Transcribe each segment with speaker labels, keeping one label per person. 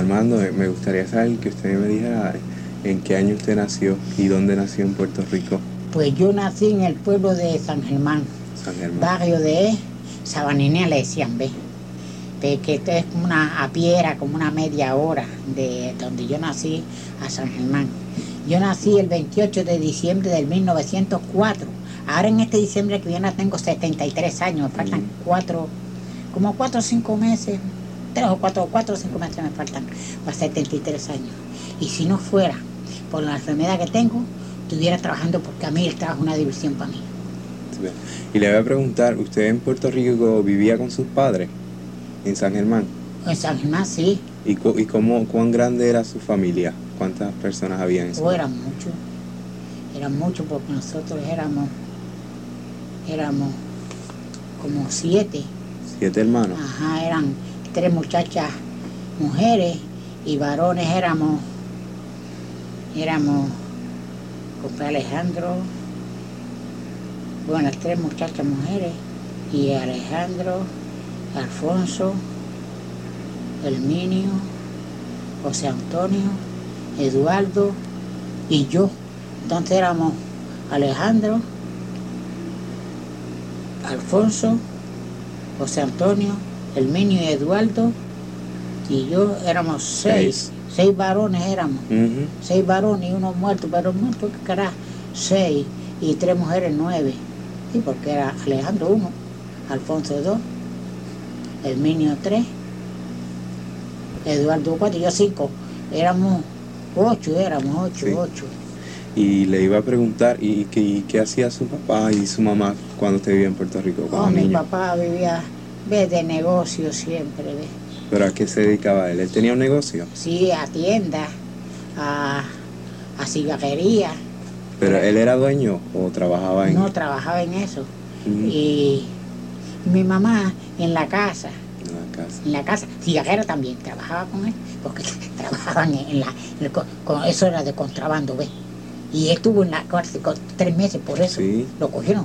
Speaker 1: Armando, me gustaría saber que usted me dijera en qué año usted nació y dónde nació en Puerto Rico.
Speaker 2: Pues yo nací en el pueblo de San Germán, barrio de Sabaninea le decían, ¿ves? Que esto es como a pie, era como una media hora de donde yo nací a San Germán. Yo nací el 28 de diciembre del 1904. Ahora en este diciembre que viene tengo 73 años, me faltan como 4 o 5 meses, 3 o 4 o 5 meses me faltan para 73 años. Y si no fuera por la enfermedad que tengo, estuviera trabajando porque a mí el trabajo es una diversión para mí.
Speaker 1: Y le voy a preguntar, ¿usted en Puerto Rico vivía con sus padres? ¿En San Germán?
Speaker 2: En San Germán, sí.
Speaker 1: ¿Y cuán grande era su familia? ¿Cuántas personas había en su familia?
Speaker 2: Eran muchos porque nosotros éramos como 7.
Speaker 1: 7 hermanos.
Speaker 2: Ajá, eran 3 muchachas mujeres y varones éramos con Alejandro, bueno, 3 muchachas mujeres y Alejandro, Alfonso, Herminio, José Antonio, Eduardo y yo. Entonces éramos Alejandro, Alfonso, José Antonio, Herminio y Eduardo y yo éramos 6. 6 varones éramos. 6 varones y uno muerto, pero muerto que carajo, 6 y 3 mujeres 9. Sí, porque era Alejandro 1, Alfonso 2, Herminio 3, Eduardo 4 y yo 5. Éramos 8.
Speaker 1: Sí. Y le iba a preguntar, ¿y qué hacía su papá y su mamá cuando usted vivía en Puerto Rico?
Speaker 2: Mi papá vivía de negocio siempre, ¿ves?
Speaker 1: ¿Pero a qué se dedicaba él? ¿Él tenía un negocio?
Speaker 2: Sí, a tienda, a cigarrería.
Speaker 1: ¿Pero él era dueño o trabajaba en...?
Speaker 2: No, trabajaba en eso. Y mi mamá en la casa. En la casa, cigarrera también, trabajaba con él, porque trabajaban con eso era de contrabando, ¿ves? Y estuvo en la cárcel con 3 meses por eso.
Speaker 1: Sí.
Speaker 2: Lo cogieron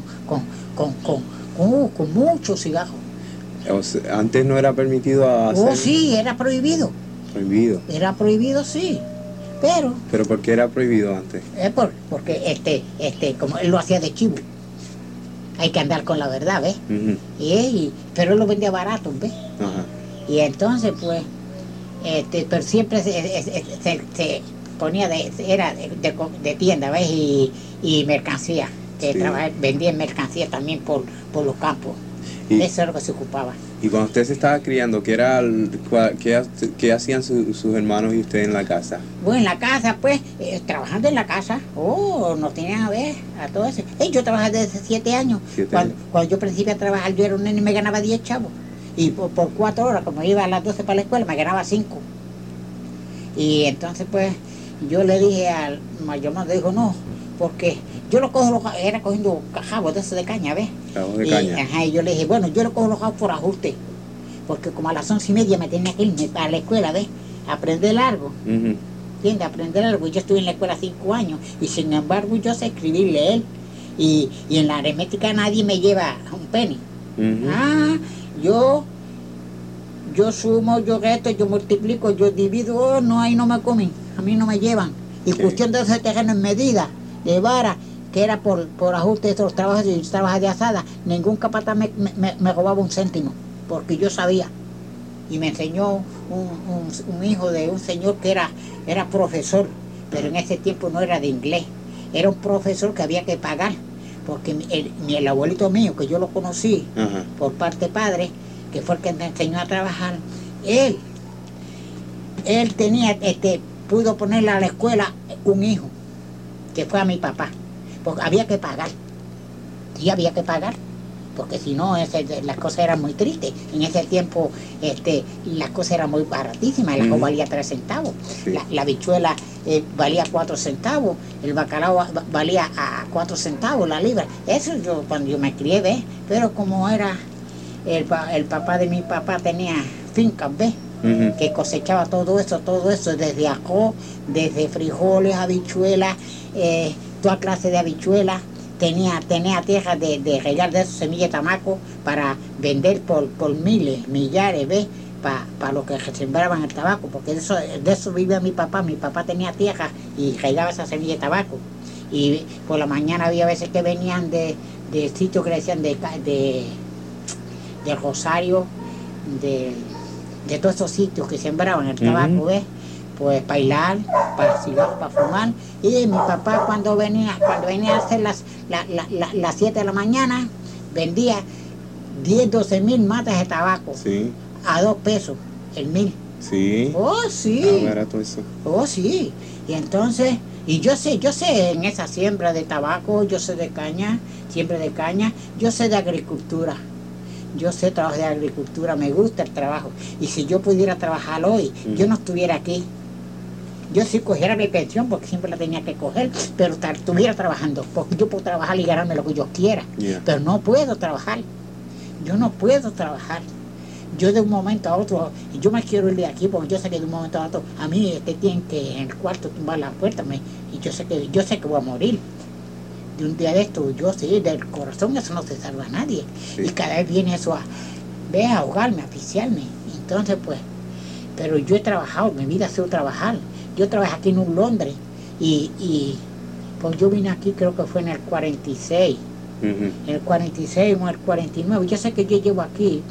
Speaker 2: con muchos cigarros.
Speaker 1: O sea, antes no era permitido hacer...
Speaker 2: Oh, sí, era prohibido.
Speaker 1: ¿Prohibido?
Speaker 2: Era prohibido, sí. ¿Pero
Speaker 1: por qué era prohibido antes?
Speaker 2: Porque como él lo hacía de chivo. Hay que andar con la verdad, ¿ves? Pero él lo vendía barato, ¿ves?
Speaker 1: Ajá.
Speaker 2: Y entonces, pues, pero siempre se ponía de tienda, ¿ves? Y mercancía.
Speaker 1: Sí.
Speaker 2: Vendía mercancía también por los campos. Eso es lo que se ocupaba.
Speaker 1: Y cuando usted se estaba criando, ¿qué hacían sus hermanos y usted en la casa?
Speaker 2: Bueno, en la casa, pues, trabajando en la casa. Nos tenían a ver, a todo eso. Yo trabajaba desde 7 años. Cuando yo principié a trabajar, yo era un nene y me ganaba 10 chavos. Y por 4 horas, como iba a las 12 para la escuela, me ganaba 5. Y entonces, pues, yo le dije al mayor, me dijo, no, porque yo lo cojo, era cogiendo jabos de esos de caña, ¿ves?
Speaker 1: Jabos de caña.
Speaker 2: Ajá, y yo le dije, bueno, yo lo cojo los jabos por ajuste, porque como a las 11:30 me tenía que irme a la escuela, ¿ves? Aprender algo. ¿Entiendes? Aprender algo. Yo estuve en la escuela 5 años, y sin embargo yo sé escribir y leer, y en la aritmética nadie me lleva un penny. Yo sumo, yo resto, yo multiplico, yo divido, no, ahí no me comen, a mí no me llevan. Y cuestión de ese terreno en medida, de vara, que era por ajuste de estos trabajos de asada, ningún capataz me robaba un céntimo, porque yo sabía. Y me enseñó un hijo de un señor que era profesor, pero en ese tiempo no era de inglés, era un profesor que había que pagar, porque el abuelito mío, que yo lo conocí por parte padre, que fue el que me enseñó a trabajar, él tenía, pudo ponerle a la escuela un hijo, que fue a mi papá, porque había que pagar, sí había que pagar, porque si no, las cosas eran muy tristes. En ese tiempo las cosas eran muy baratísimas, el ajo valía 3 centavos, sí. La habichuela valía 4 centavos, el bacalao valía a 4 centavos la libra. Eso yo cuando yo me crié, ¿ves? Pero como era el papá de mi papá tenía fincas, ¿ves? Que cosechaba todo eso, desde ajo, desde frijoles, habichuelas, toda clase de habichuelas. Tenía tierra de regar de esos semillas de tamaco para vender por miles, millares, ¿ves? para lo que sembraban el tabaco, porque de eso vivía mi papá. Mi papá tenía tierra y regaba esa semilla de tabaco. Y por la mañana había veces que venían de sitios que le decían del Rosario, de todos esos sitios que sembraban el tabaco, ¿ves? Pues para bailar, para cigarros, para fumar. Y mi papá cuando venía a hacer las 7 de la mañana, vendía 10, 12 mil matas de tabaco.
Speaker 1: Sí.
Speaker 2: A 2 pesos el 1000.
Speaker 1: Sí.
Speaker 2: Oh, sí.
Speaker 1: Barato eso.
Speaker 2: Oh, sí. Y entonces, y yo sé en esa siembra de tabaco, yo sé de caña, siembra de caña, yo sé de agricultura. Yo sé trabajo de agricultura, me gusta el trabajo. Y si yo pudiera trabajar hoy, yo no estuviera aquí. Yo sí cogiera mi pensión, porque siempre la tenía que coger, pero estuviera trabajando, porque yo puedo trabajar y ganarme lo que yo quiera. Pero no puedo trabajar. Yo no puedo trabajar. Yo de un momento a otro, yo me quiero ir de aquí, porque yo sé que de un momento a otro, a mí tienen que en el cuarto tumbar la puerta, y yo sé que voy a morir. De un día de esto, yo sí, del corazón eso no se salva a nadie. Sí. Y cada vez viene eso a ahogarme, a asfixiarme. Entonces, pues, pero yo he trabajado, mi vida ha sido trabajar. Yo trabajé aquí en un Londres y pues yo vine aquí, creo que fue en el 46. En el 46 o en el 49. Yo sé que yo llevo aquí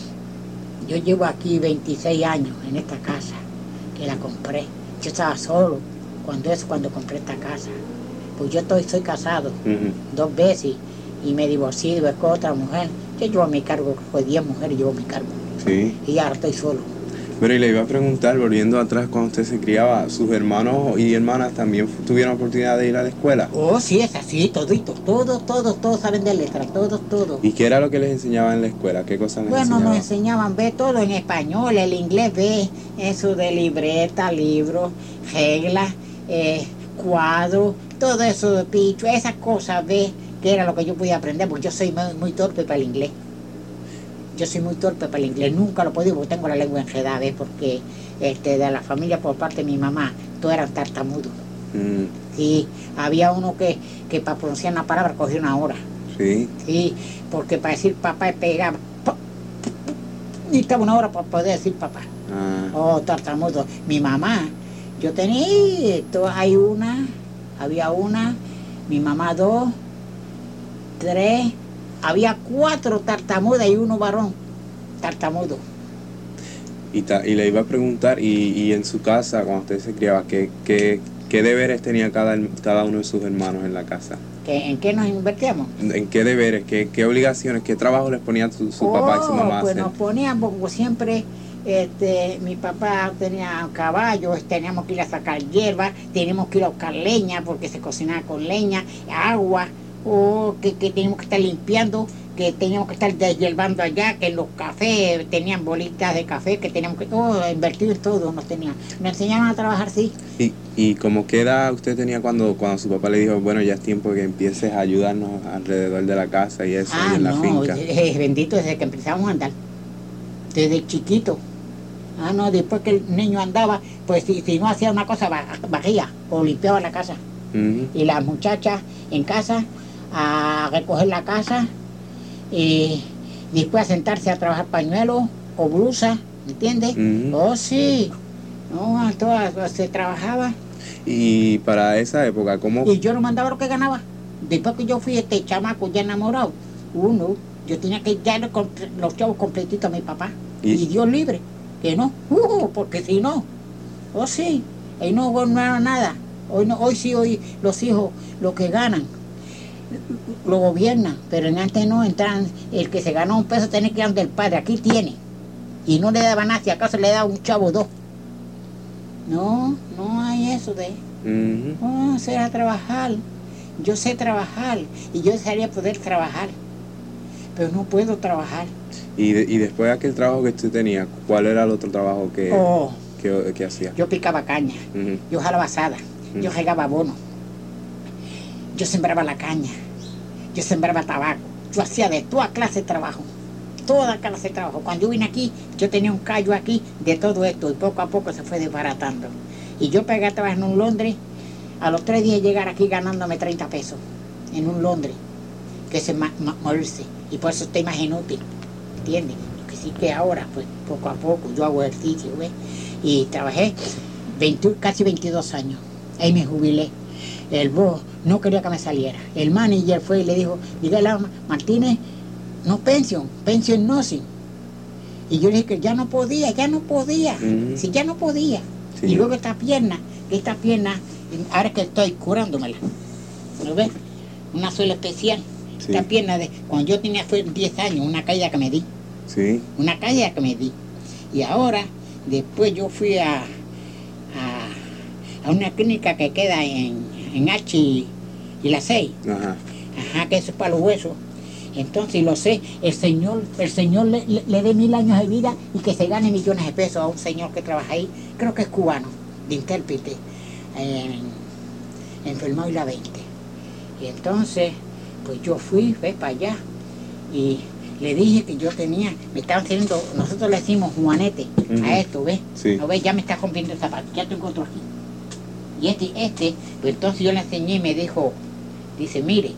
Speaker 2: 26 años en esta casa, que la compré. Yo estaba solo cuando compré esta casa. Pues yo soy casado 2 veces y me divorcié con otra mujer. Yo llevo a mi cargo, con 10 mujeres llevo a mi cargo.
Speaker 1: Sí.
Speaker 2: Y ahora estoy solo.
Speaker 1: Pero y le iba a preguntar, volviendo atrás, cuando usted se criaba, ¿sus hermanos y hermanas también tuvieron oportunidad de ir a la escuela?
Speaker 2: Oh, sí, es así, toditos, todos saben de letras, todos.
Speaker 1: ¿Y qué era lo que les enseñaban en la escuela? ¿Qué cosas les enseñaban?
Speaker 2: Bueno, nos enseñaban, ve todo en español, el inglés, ve eso de libreta, libros, reglas, cuadros, todo eso de picho, esas cosas, ve, que era lo que yo podía aprender, porque yo soy muy torpe para el inglés. Yo soy muy torpe para el inglés, nunca lo he podido porque tengo la lengua enredada, ¿ves? Porque de la familia por parte de mi mamá, todos eran tartamudos. Sí, había uno que para pronunciar una palabra cogía 1 hora.
Speaker 1: Sí.
Speaker 2: Sí, porque para decir papá pegaba, y estaba 1 hora para poder decir papá. Oh, tartamudo. Mi mamá, yo tenía, había una, mi mamá 2, 3, había 4 tartamudas y 1 varón tartamudo.
Speaker 1: Y le iba a preguntar, y en su casa, cuando usted se criaba, ¿qué deberes tenía cada uno de sus hermanos en la casa?
Speaker 2: ¿En qué nos invertíamos?
Speaker 1: ¿En qué deberes, qué obligaciones, qué trabajo les ponían su papá y su mamá a hacer?
Speaker 2: Pues nos ponían, como siempre, mi papá tenía caballos, teníamos que ir a sacar hierba, teníamos que ir a buscar leña, porque se cocinaba con leña, agua, que teníamos que estar limpiando, que teníamos que estar deshiervando allá, que los cafés tenían bolitas de café, que teníamos que invertir en todo, nos enseñaban a trabajar, sí.
Speaker 1: ¿Y como qué edad usted tenía cuando su papá le dijo, bueno, ya es tiempo que empieces a ayudarnos alrededor de la casa y eso, y en la finca?
Speaker 2: Bendito, desde que empezamos a andar, desde chiquito. Después que el niño andaba, pues si no hacía una cosa, barría o limpiaba la casa. Y las muchachas en casa, a recoger la casa, y después a sentarse a trabajar pañuelos o blusas, ¿me entiendes? Oh, sí. Todas se trabajaba.
Speaker 1: Y para esa época, ¿cómo?
Speaker 2: Y yo no mandaba lo que ganaba. Después que yo fui chamaco ya enamorado, yo tenía que darle los chavos completitos a mi papá. Y Dios libre, que no, porque si no, sí, ahí no era nada. Hoy sí, los hijos, lo que ganan, lo gobiernan, pero en antes no entraban, el que se ganó $1 tenía que ir del padre, aquí tiene, y no le daban nada, si acaso le daba un chavo 2. No hay eso de, será trabajar, yo sé trabajar, y yo desearía poder trabajar, pero no puedo trabajar.
Speaker 1: Y después de aquel trabajo que usted tenía, ¿cuál era el otro trabajo que hacía?
Speaker 2: Yo picaba caña, yo jalaba asada, yo regaba abono, yo sembraba la caña, yo sembraba tabaco, yo hacía de toda clase de trabajo, Cuando yo vine aquí, yo tenía un callo aquí de todo esto y poco a poco se fue desbaratando. Y yo pegué a trabajar en un Londres, a los 3 días llegar aquí ganándome 30 pesos, en un Londres, que es morirse, y por eso estoy más inútil, ¿entiendes? que sí que ahora, pues poco a poco, yo hago ejercicio, ¿ves? Y trabajé casi 22 años. Ahí me jubilé. El boss no quería que me saliera. El manager fue y le dijo, dígale a Martínez, no pensión no, sí. Y yo le dije que ya no podía, sí, ya no podía. Sí. Y luego esta pierna, ahora que estoy curándomela, ¿lo ves? Una suela especial. Sí. Esta pierna, cuando yo tenía fue 10 años, una caída que me di.
Speaker 1: Sí.
Speaker 2: Una caída que me di. Y ahora, después yo fui a una clínica que queda en H y la 6.
Speaker 1: Ajá.
Speaker 2: Ajá, que eso es para los huesos. Entonces lo sé, el Señor le dé 1000 años de vida y que se gane millones de pesos a un señor que trabaja ahí, creo que es cubano, de intérprete, en Fermao y la 20. Y entonces, pues yo fui, para allá, y le dije que yo tenía, me estaban haciendo, nosotros le decimos juanete a esto, ¿ves?
Speaker 1: Sí.
Speaker 2: ¿No ves? Ya me está rompiendo el zapato, ya tengo otro aquí. Y pues entonces yo le enseñé y me dijo, dice, mire,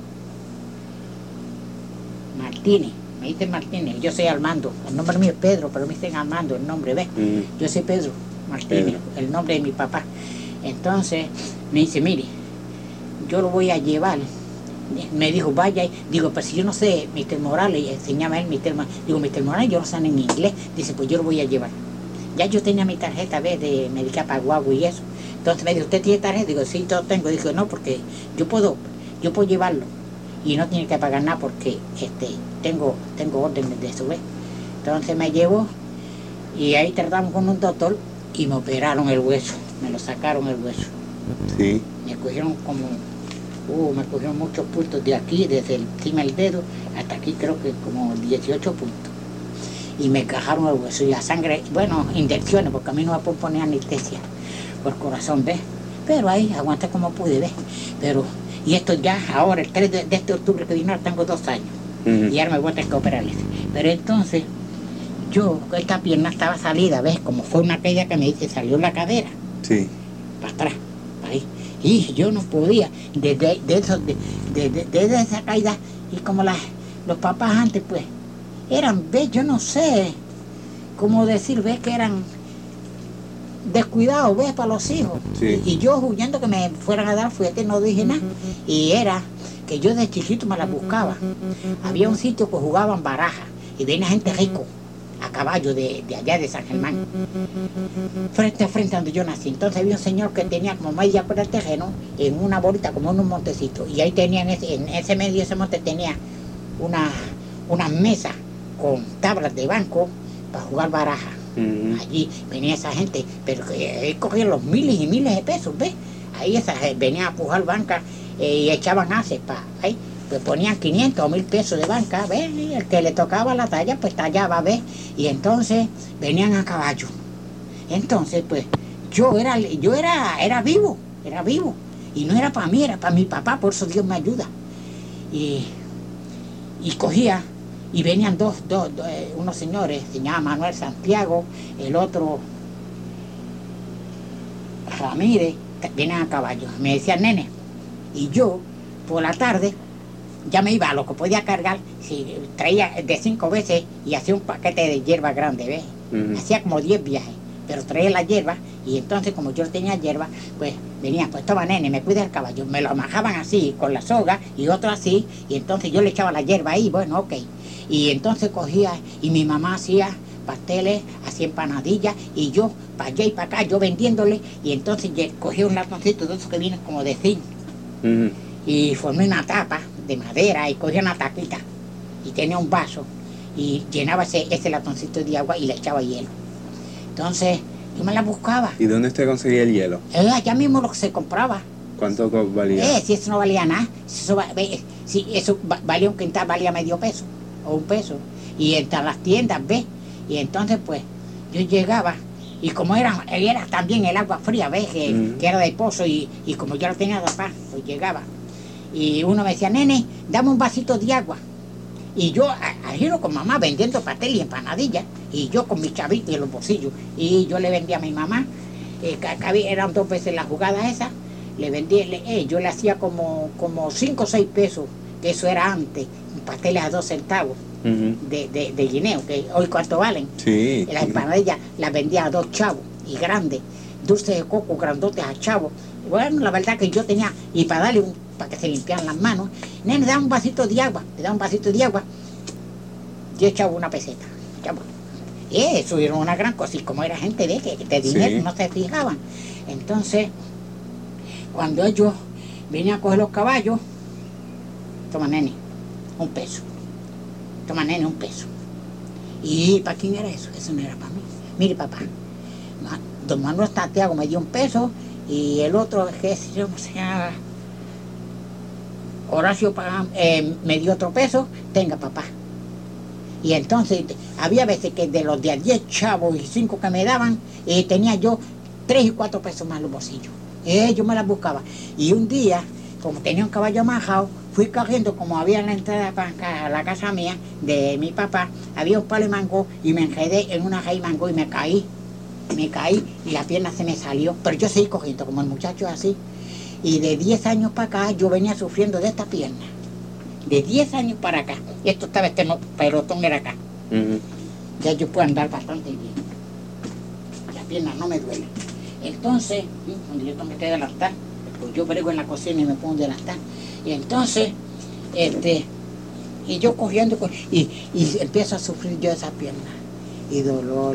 Speaker 2: Martínez, me dice Martínez, yo soy Armando, el nombre mío es Pedro, pero me dicen Armando, el nombre, ¿ves? Yo soy Pedro Martínez, el nombre de mi papá. Entonces me dice, mire, yo lo voy a llevar. Me dijo, vaya, digo, pero si yo no sé, Mr. Morales, enseñaba él, digo, Mr. Morales, yo no sé en inglés, dice, pues yo lo voy a llevar. Ya yo tenía mi tarjeta, ¿ves? De Medicare para Guagua y eso. Entonces me dijo, ¿usted tiene tarjeta? Digo, sí, todo tengo. Dijo, no, porque yo puedo llevarlo. Y no tiene que pagar nada porque tengo órdenes de eso, ¿ves? Entonces me llevó y ahí tratamos con un doctor y me operaron el hueso, me lo sacaron el hueso.
Speaker 1: Sí.
Speaker 2: Me cogieron me cogieron muchos puntos de aquí, desde encima del dedo hasta aquí, creo que como 18 puntos. Y me encajaron el hueso y la sangre, bueno, inyecciones, porque a mí no me pueden poner anestesia por corazón, ¿ves? Pero ahí aguanté como pude, ¿ves? Pero, y esto ya, ahora, el 3 de este octubre que vino, tengo 2 años. Y ahora me voy a tener que operarles. Pero entonces, esta pierna estaba salida, ¿ves? Como fue una caída que me dice, salió la cadera.
Speaker 1: Sí.
Speaker 2: Para atrás, para ahí. Y yo no podía, desde esa caída, y como los papás antes, pues, eran, ¿ves? Yo no sé cómo decir, ¿ves? Que eran descuidados, ¿ves? Para los hijos.
Speaker 1: Sí.
Speaker 2: Y yo huyendo que me fueran a dar fuerte, no dije nada. Y era que yo de chiquito me las buscaba. Había un sitio que jugaban baraja y venía gente rico a caballo de allá de San Germán, frente a frente donde yo nací. Entonces había un señor que tenía como media cuadra de terreno en una bolita, como en un montecito, y ahí tenían en ese medio de ese monte tenía una mesa con tablas de banco para jugar baraja. Allí venía esa gente, pero que cogían los miles y miles de pesos, ¿ves? Ahí venían a pujar banca y echaban haces ahí. Pues ponían 500 o 1000 pesos de banca, ¿ves? Y el que le tocaba la talla, pues tallaba, ¿ves? Y entonces venían a caballo. Entonces, pues, yo era vivo. Y no era para mí, era para mi papá, por eso Dios me ayuda. Y cogía, y venían unos señores, se llama Manuel Santiago, el otro Ramírez, venían a caballo. Me decían, nene, y yo, por la tarde, ya me iba a lo que podía cargar, si traía de 5 veces y hacía un paquete de hierba grande, ¿ves? Hacía como 10 viajes, pero traía la hierba y entonces como yo tenía hierba, pues venía, pues toma nene, me cuida el caballo, me lo amajaban así con la soga y otro así, y entonces yo le echaba la hierba ahí, bueno, ok. Y entonces cogía y mi mamá hacía pasteles, hacía empanadillas y yo para allá y para acá, yo vendiéndole, y entonces cogía un latoncito de esos que vienen como de zinc. Y formé una tapa de madera y cogía una tapita y tenía un vaso y llenaba ese latoncito de agua y le echaba hielo. Entonces yo me la buscaba.
Speaker 1: ¿Y dónde usted conseguía el hielo?
Speaker 2: Allá mismo lo que se compraba.
Speaker 1: ¿Cuánto valía?
Speaker 2: Si eso no valía nada, si eso valía un quintal, valía medio peso o un peso. Y entre las tiendas, ¿ves? Y entonces pues yo llegaba. Y como era también el agua fría, ¿ves? Que era de pozo y como yo la tenía de paz, pues llegaba. Y uno me decía, nene, dame un vasito de agua. Y yo, al giro con mamá, vendiendo pastel y empanadillas, y yo con mi chavito en los bolsillos. Y yo le vendía a mi mamá, eran 2 veces la jugada esa, le vendía, yo le hacía como 5 o 6 pesos que eso era antes, pasteles a 2 centavos de guineo, que hoy cuánto valen.
Speaker 1: Sí.
Speaker 2: Las empanadillas las vendía a 2 chavos, y grandes, dulces de coco grandotes a chavos. Bueno, la verdad que yo tenía, y para darle para que se limpiaran las manos, nene, le daba un vasito de agua, 10 chavos, 1 peseta, chavos. Y eso era una gran cosa, y como era gente de dinero,
Speaker 1: Sí.
Speaker 2: no se fijaban. Entonces, cuando ellos venían a coger los caballos, toma nene, 1 peso. Toma nene, 1 peso. ¿Y para quién era eso? Eso no era para mí. Mire, papá, don Manuel Santiago me dio 1 peso, y el otro, que se llama Horacio me dio otro peso, tenga, papá. Y entonces había veces que de los de a 10 chavos y 5 que me daban, tenía yo 3 y 4 pesos más en los bolsillos. Yo me las buscaba. Y un día, como tenía un caballo majado, fui corriendo, como había en la entrada a la casa mía, de mi papá, había un palo de mango, y me enredé en una raíz de mango y me caí. Y la pierna se me salió. Pero yo seguí corriendo, como el muchacho así. Y de 10 años para acá, yo venía sufriendo de esta pierna. De 10 años para acá. Y esto estaba, pelotón era acá. Ya yo puedo andar bastante bien. La pierna no me duele. Entonces, cuando yo tengo que adelantar, pues yo brego en la cocina y me pongo a adelantar. Y entonces, y yo corriendo, y empiezo a sufrir yo esa pierna. Y dolor,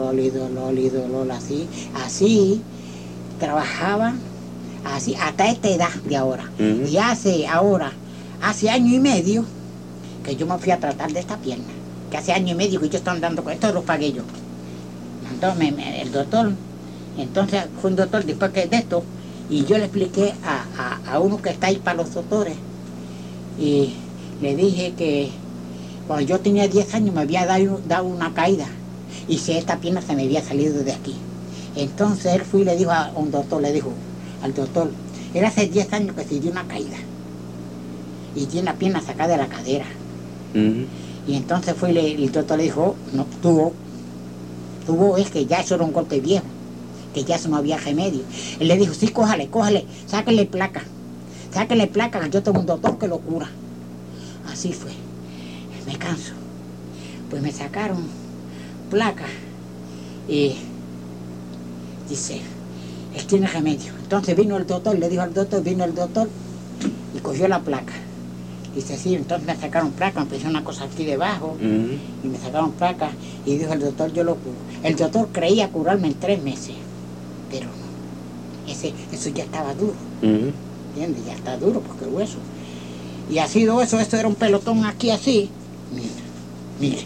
Speaker 2: así, trabajaba, así, hasta esta edad de ahora. Y hace 1 año y medio, que yo me fui a tratar de esta pierna. Que hace 1 año y medio que yo estaba andando con esto, lo pagué yo. Entonces, el doctor, entonces fue un doctor después que de esto, y yo le expliqué a uno que está ahí para los doctores, y le dije que cuando yo tenía 10 años me había dado una caída, y si esta pierna se me había salido de aquí. Entonces él fue y le dijo a un doctor, al doctor, él hace 10 años que se dio una caída, y tiene la pierna sacada de la cadera. Y entonces fue y el doctor le dijo, no, tuvo, es que ya eso era un golpe viejo, que ya eso no había remedio. Él le dijo, sí, cójale, sáquenle placa, que yo tengo un doctor que lo cura. Así fue, me canso. Pues me sacaron placa, y dice, él tiene remedio. Entonces vino el doctor, le dijo al doctor, y cogió la placa. Dice, sí, entonces me sacaron placa, me pusieron una cosa aquí debajo, y me sacaron placa, y dijo el doctor, yo lo curo. El doctor creía curarme en 3 meses, pero no, eso ya estaba duro, ¿entiendes? Ya está duro, porque el hueso. Y ha sido eso, esto era un pelotón aquí así, mire,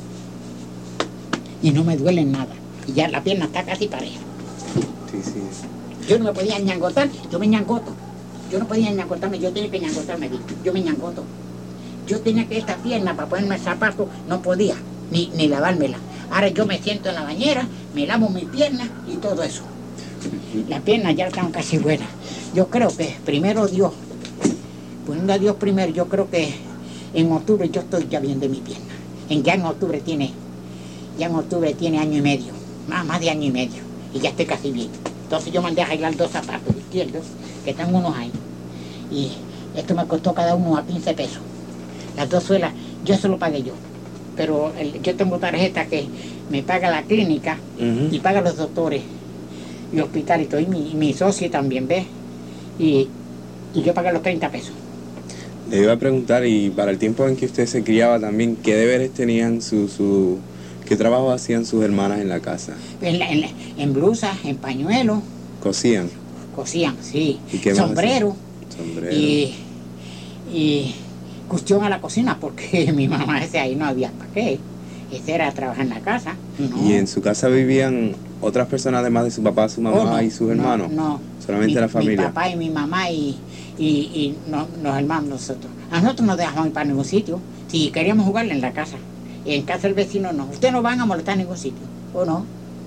Speaker 2: y no me duele nada, y ya la pierna está casi pareja.
Speaker 1: Sí.
Speaker 2: Yo no me podía ñangotar, yo me ñangoto. Yo no podía ñangotarme, yo tenía que ñangotarme, yo me ñangoto. Yo tenía que esta pierna para ponerme el zapato, no podía, ni lavármela. Ahora yo me siento en la bañera, me lavo mi pierna y todo eso. Las piernas ya están casi buenas. Yo creo que primero Dios, poniendo a Dios primero, yo creo que en octubre yo estoy ya bien de mi pierna. Ya en octubre tiene 1 año y medio, más de 1 año y medio, y ya estoy casi bien. Entonces yo mandé a arreglar 2 zapatos izquierdos, que están unos ahí, y esto me costó cada uno a 15 pesos. Las 2 suelas, yo eso lo pagué yo, pero yo tengo tarjeta que me paga la clínica y paga los doctores y hospital y todo, y mi socio también, ¿ves? Y yo pagué los 30 pesos.
Speaker 1: Le iba a preguntar, y para el tiempo en que usted se criaba también, ¿qué deberes tenían qué trabajo hacían sus hermanas en la casa?
Speaker 2: En blusas, en pañuelos.
Speaker 1: ¿Cosían?
Speaker 2: Cosían, sí.
Speaker 1: ¿Y qué más
Speaker 2: sombrero.
Speaker 1: Sombrero.
Speaker 2: Y cuestión a la cocina, porque mi mamá ahí no había para qué. Ese era trabajar en la casa. No.
Speaker 1: ¿Y en su casa vivían otras personas además de su papá, su mamá y sus hermanos?
Speaker 2: No.
Speaker 1: Solamente la familia.
Speaker 2: Mi papá y mi mamá y los hermanos nosotros. A nosotros no dejamos ir para ningún sitio. Si queríamos jugarle en la casa. Y en casa del vecino no. Ustedes no van a molestar en ningún sitio. ¿O no?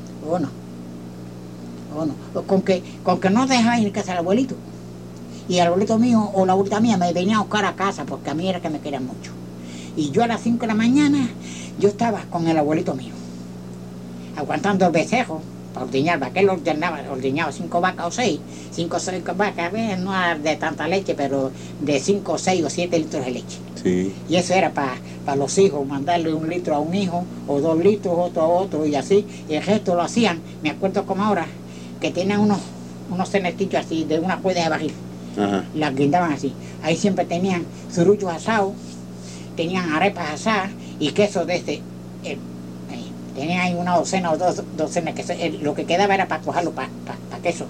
Speaker 2: Con que no dejaban ir a casa del abuelito. Y el abuelito mío o la abuelita mía me venía a buscar a casa, porque a mí era que me querían mucho. Y yo a las 5 de la mañana, yo estaba con el abuelito mío, aguantando el becerro, para ordeñar vacas. Él ordeñaba 5 vacas o 6, 5 o 6 vacas, no de tanta leche, pero de 5, 6 o 7 litros de leche.
Speaker 1: Sí.
Speaker 2: Y eso era para los hijos, mandarle 1 litro a un hijo, o 2 litros, otro a otro, y así. Y el resto lo hacían, me acuerdo como ahora, que tenían unos cenetillos así, de una cuerda de barril.
Speaker 1: Ajá.
Speaker 2: Las guindaban así. Ahí siempre tenían surullos asados, tenían arepas asadas y queso de ese. Tenían ahí una docena o 2 docenas, que lo que quedaba era para cogerlo para queso.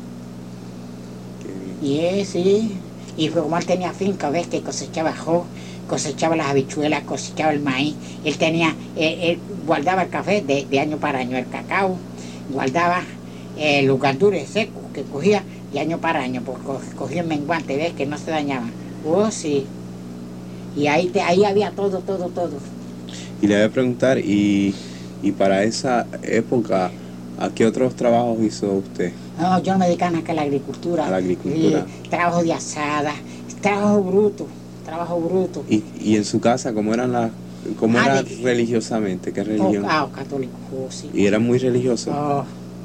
Speaker 2: Y sí, y como él tenía finca, ves que cosechaba ajo, cosechaba las habichuelas, cosechaba el maíz. Él guardaba el café de año para año, el cacao, guardaba los gandules secos que cogía de año para año, porque cogía el menguante, ves que no se dañaban. Oh, sí. Y ahí había todo.
Speaker 1: Y le voy a preguntar, y para esa época, ¿a qué otros trabajos hizo usted?
Speaker 2: No, yo no me dedicaba a la agricultura.
Speaker 1: A la agricultura.
Speaker 2: Trabajo de asada, trabajo bruto.
Speaker 1: ¿Y en su casa cómo era religiosamente? ¿Qué religión?
Speaker 2: Católico, sí.
Speaker 1: ¿Y era muy religioso?
Speaker 2: Oh.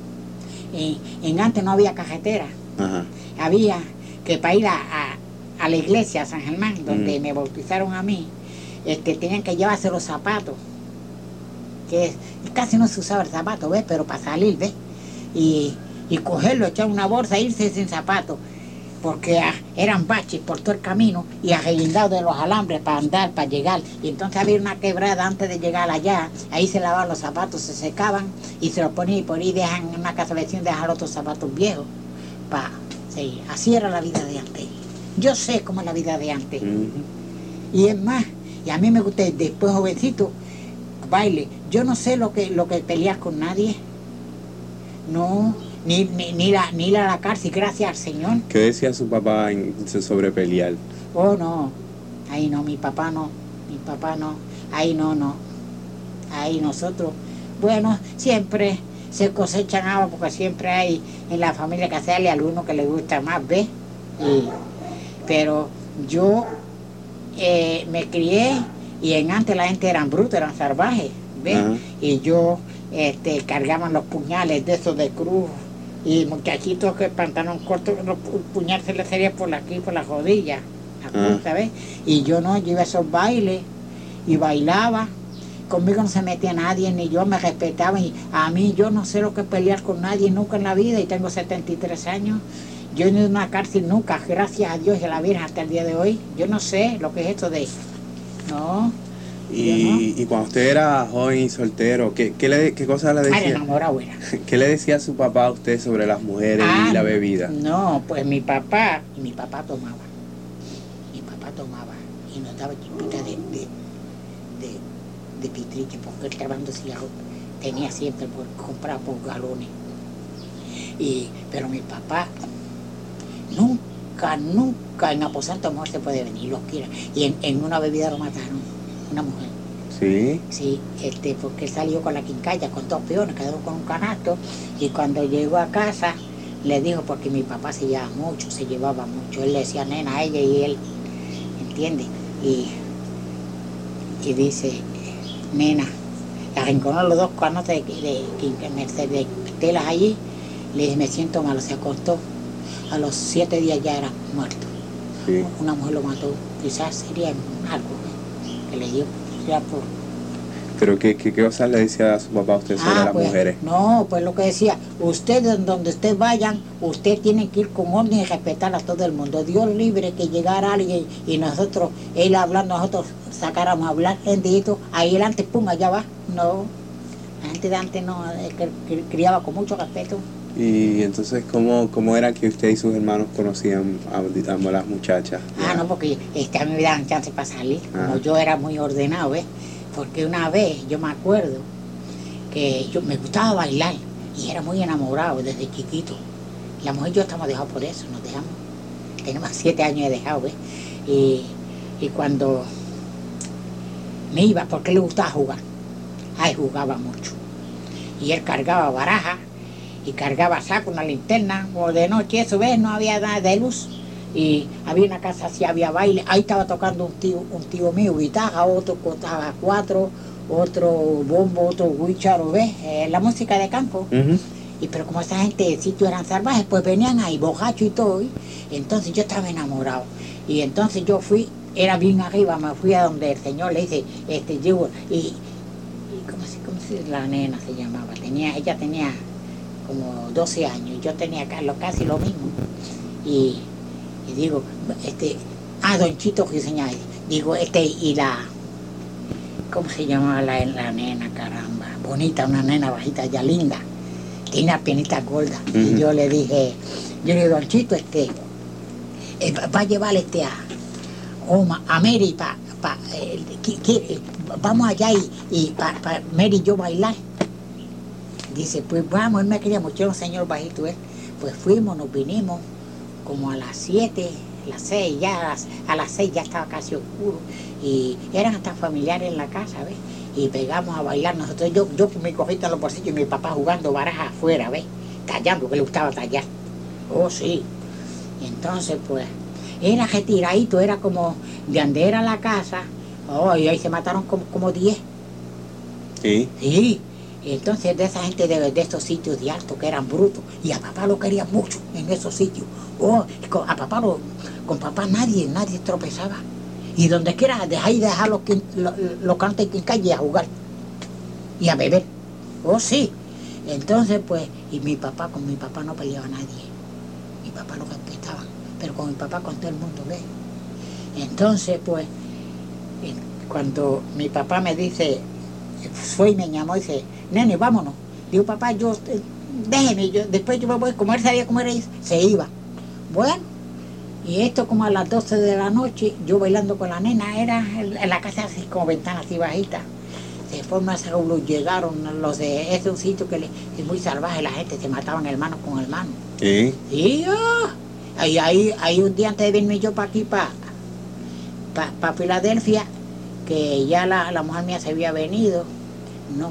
Speaker 2: En antes no había carretera.
Speaker 1: Ajá.
Speaker 2: Había que para ir a la iglesia, a San Germán, donde me bautizaron a mí, tenían que llevarse los zapatos, que casi no se usaba el zapato, ¿ves? Pero para salir, ¿ves? Y cogerlo, echar una bolsa e irse sin zapatos, porque eran baches por todo el camino y arreguindados de los alambres para andar, para llegar. Y entonces había una quebrada antes de llegar allá, ahí se lavaban los zapatos, se secaban y se los ponían, y por ahí dejan en una casa vecina, dejan otros zapatos viejos para seguir. Así era la vida de antes. Yo sé cómo es la vida de antes. Y es más, y a mí me gusta después jovencito, baile. Yo no sé lo que pelear con nadie. No, ni ir a la cárcel, gracias al Señor.
Speaker 1: ¿Qué decía su papá sobre pelear?
Speaker 2: Oh, no. Ahí no, mi papá no. Ahí no. Ahí nosotros, bueno, siempre se cosechan agua, porque siempre hay en la familia que hacerle a alguno que le gusta más, ¿ves? Pero yo me crié, y en antes la gente eran brutos, eran salvajes, ¿ves? Y yo cargaban los puñales de esos de cruz, y muchachitos que pantalón corto, los puñales se les salían por aquí, por la rodilla, la punta, ¿ves? Y yo no, yo iba a esos bailes y bailaba. Conmigo no se metía nadie, ni yo me respetaba, y a mí yo no sé lo que es pelear con nadie nunca en la vida, y tengo 73 años. Yo no he ido a una cárcel nunca, gracias a Dios y a la Virgen hasta el día de hoy. Yo no sé lo que es esto de... No.
Speaker 1: Y cuando usted era joven y soltero, ¿qué cosas le decía?
Speaker 2: Enamorado era.
Speaker 1: ¿Qué le decía a su papá a usted sobre las mujeres y la bebida?
Speaker 2: No, pues mi papá tomaba. Y nos daba chipitas de pitriche, porque él trabajando cigarro tenía siempre por comprar por galones. Pero mi papá nunca en aposento mujer se puede venir, los quiera. Y en una bebida lo mataron, una mujer.
Speaker 1: ¿Sí?
Speaker 2: Sí, porque él salió con la quincalla, con 2 peones, quedó con un canasto, y cuando llegó a casa le dijo, porque mi papá se llevaba mucho, él le decía nena a ella y él, ¿entiende? Y dice, nena, le arrinconó los 2 canos de telas allí, le dije, me siento malo, se acostó. A los 7 días ya era muerto. Sí. Una mujer lo mató, quizás sería algo que le dio, ya por...
Speaker 1: ¿Pero qué cosas le decía a su papá a usted sobre las mujeres?
Speaker 2: No, pues lo que decía, ustedes donde ustedes vayan, usted tiene que ir con orden y respetar a todo el mundo. Dios libre que llegara alguien y nosotros, él hablando, nosotros sacáramos a hablar, gentito, ahí adelante, pum, allá va. No, la gente de antes no, que criaba con mucho respeto.
Speaker 1: Y entonces, ¿cómo era que usted y sus hermanos conocían a las muchachas?
Speaker 2: No, porque a mí me daban chance para salir, como yo era muy ordenado, ¿ves? Porque una vez, yo me acuerdo, que me gustaba bailar, y era muy enamorado desde chiquito. La mujer y yo estamos dejados por eso, nos dejamos. Tenemos 7 años de dejado, ¿ves? Y cuando me iba, porque le gustaba jugar, jugaba mucho. Y él cargaba baraja, y cargaba saco, una linterna, o de noche, eso, ¿ves? No había nada de luz. Y había una casa así, había baile, ahí estaba tocando un tío mío, guitarra, otro tocaba 4, otro bombo, otro guicharo, ¿ves? La música de campo. pero como esa gente del sitio eran salvajes, pues venían ahí borrachos y todo. Entonces yo estaba enamorado. Y entonces yo fui, era bien arriba, me fui a donde el señor le dice, yo, y ¿cómo se la nena se llamaba? Ella tenía como 12 años, yo tenía casi lo mismo. Y digo, Don Chito Giseñay, digo, y la, ¿cómo se llamaba la nena, caramba? Bonita, una nena bajita, ya linda, tiene una piernita gorda. Y yo le dije, Don Chito, va a llevar a Mary vamos allá y para Mary y yo bailar. Dice, pues vamos, él me quería mucho, un señor bajito, pues fuimos, nos vinimos como a las 7, las 6, ya a las 6 ya estaba casi oscuro, y eran hasta familiares en la casa, ¿ves? Y pegamos a bailar nosotros, yo con mi cojita en los bolsillos y mi papá jugando barajas afuera, ¿ves? Tallando, que le gustaba tallar. Oh, sí. Entonces, pues, era retiradito, era como de donde era la casa, y ahí se mataron como 10.
Speaker 1: Sí.
Speaker 2: Sí. Entonces de esa gente de estos sitios de alto que eran brutos, y a papá lo quería mucho en esos sitios. Con papá nadie tropezaba. Y donde quiera dejar los cantos en calle a jugar y a beber. Oh, sí. Entonces, pues, y con mi papá no peleaba nadie. Mi papá lo respetaba, pero con mi papá con todo el mundo, ¿ves? Entonces, pues, cuando mi papá me dice, fue y me llamó y dice, nene, vámonos. Digo, papá, déjeme, después yo me voy, como él sabía cómo era, se iba. Bueno, y esto como a las 12 de la noche, yo bailando con la nena, era en la casa así como ventanas así bajitas. De forma seguro llegaron los de ese sitio que es muy salvaje, la gente se mataban hermano con hermano.
Speaker 1: Sí.
Speaker 2: Sí, ahí un día antes de venirme yo para aquí, para Filadelfia, que ya la mujer mía se había venido. No,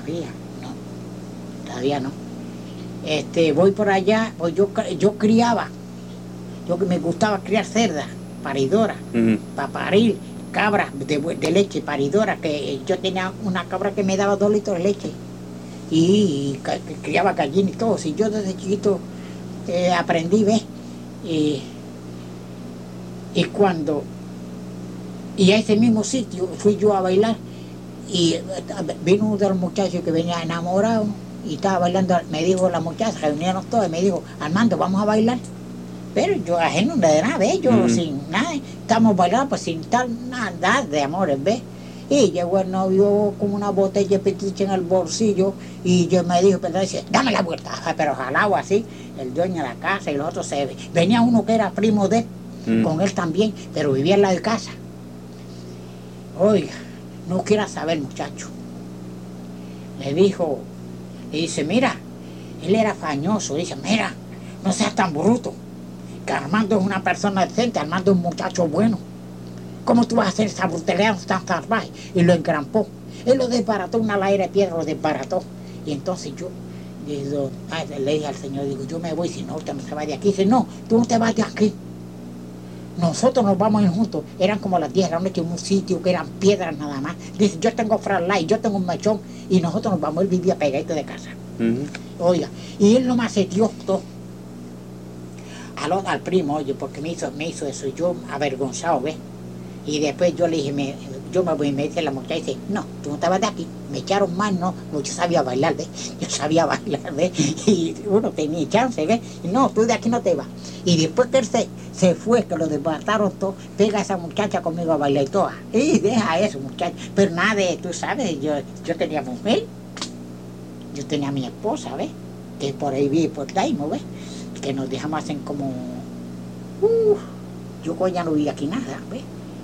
Speaker 2: todavía no. Voy por allá, pues yo criaba, me gustaba criar cerdas, paridoras, para parir cabras de leche, paridoras, que yo tenía una cabra que me daba 2 litros de leche, y criaba gallinas y todo. Si yo desde chiquito aprendí, ¿ves? Y a ese mismo sitio fui yo a bailar, y vino uno de los muchachos que venía enamorado y estaba bailando. Me dijo la muchacha, reunieron todos, y me dijo, Armando, vamos a bailar. Pero yo ajeno de nada, ¿ves? Yo sin nada, estamos bailando pues sin tal nada de amores, ¿ves? Y llegó el novio con una botella de petiche en el bolsillo, y yo me dijo, pero dice, dame la vuelta, pero jalaba así, el dueño de la casa y los otros venía uno que era primo de él, con él también, pero vivía en la de casa. Oiga, no quiera saber, muchacho. Le dice, mira, él era fañoso, dice, mira, no seas tan bruto, que Armando es una persona decente, Armando es un muchacho bueno. ¿Cómo tú vas a hacer esa brutalidad tan salvaje? Y lo engrampó. Él lo desbarató, una ladera de piedra lo desbarató. Y entonces yo le dije al Señor, digo, yo me voy, si no, usted no se va de aquí. Dice, no, tú no te vas de aquí. Nosotros nos vamos a ir juntos. Eran como las 10 de la noche en un sitio que eran piedras nada más. Dice, yo tengo flashlight, yo tengo un mechón, y nosotros nos vamos. Él vivía pegadito de casa. Oiga, y él no me asetió todo. Al primo, oye, porque me hizo eso, y yo avergonzado, ¿ves? Y después yo le dije, yo me voy, y me dice la muchacha, dice, no, tú no te vas de aquí. Me echaron más, no, yo sabía bailar, ¿ves? Yo sabía bailar, ¿ves? Y uno tenía chance, ¿ves? Y no, tú de aquí no te vas. Y después que él se fue, que lo desbarataron todo, pega a esa muchacha conmigo a bailar y toda. Y deja eso, muchacha. Pero nada de, tú sabes, yo tenía mujer, yo tenía a mi esposa, ¿ves? Que por ahí vi, por Daimo, ¿ves? Que nos dejamos hacer como, yo ya no vi aquí nada, ¿ves?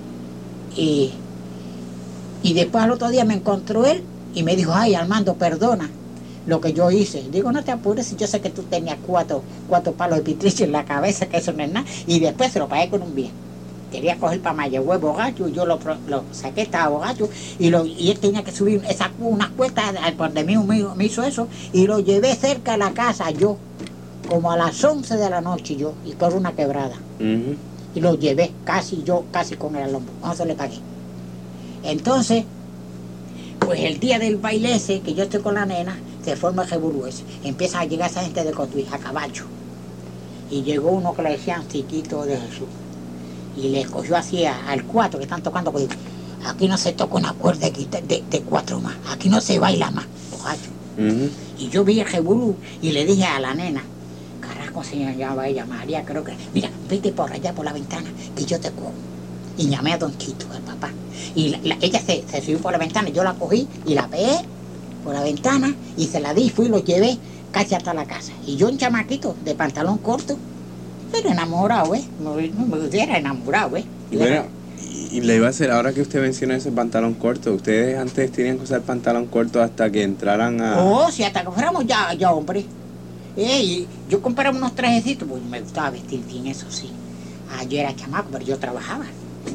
Speaker 2: Y después al otro día me encontró él y me dijo, ay, Armando, perdona lo que yo hice. Digo, no te apures, yo sé que tú tenías cuatro palos de pitriche en la cabeza, que eso no es nada. Y después se lo pagué con un bien. Quería coger para Mayagüez borracho, yo lo saqué, estaba borracho, y él tenía que subir unas cuestas, donde mí me hizo eso, y lo llevé cerca de la casa, yo, como a las 11 de la noche, y por una quebrada. Y lo llevé casi con el hombro. No se le pagué. Entonces, pues el día del baile ese, que yo estoy con la nena, se forma el revolú ese. Empiezan a llegar esa gente de Cotuí a caballo. Y llegó uno que le decían Chiquito de Jesús. Y le escogió así al 4 que están tocando. Pues, aquí no se toca una cuerda de 4 más. Aquí no se baila más. Ojalá. Y yo vi el revolú y le dije a la nena, carajo, se llamaba ella, María, creo que, mira, vete por allá por la ventana que yo te cojo. Y llamé a Don Quito, al papá. Y ella se subió por la ventana, yo la cogí y la pegué por la ventana y se la di, fui y lo llevé casi hasta la casa. Y yo un chamaquito de pantalón corto, pero enamorado, no me hubiera enamorado,
Speaker 1: Y bueno, y le iba a hacer, ahora que usted menciona ese pantalón corto, ¿ustedes antes tenían que usar pantalón corto hasta que entraran a...?
Speaker 2: Oh, sí, hasta que fuéramos ya hombre. Y yo compraba unos trajecitos, pues me gustaba vestir bien, eso sí. Yo era chamaco, pero yo trabajaba,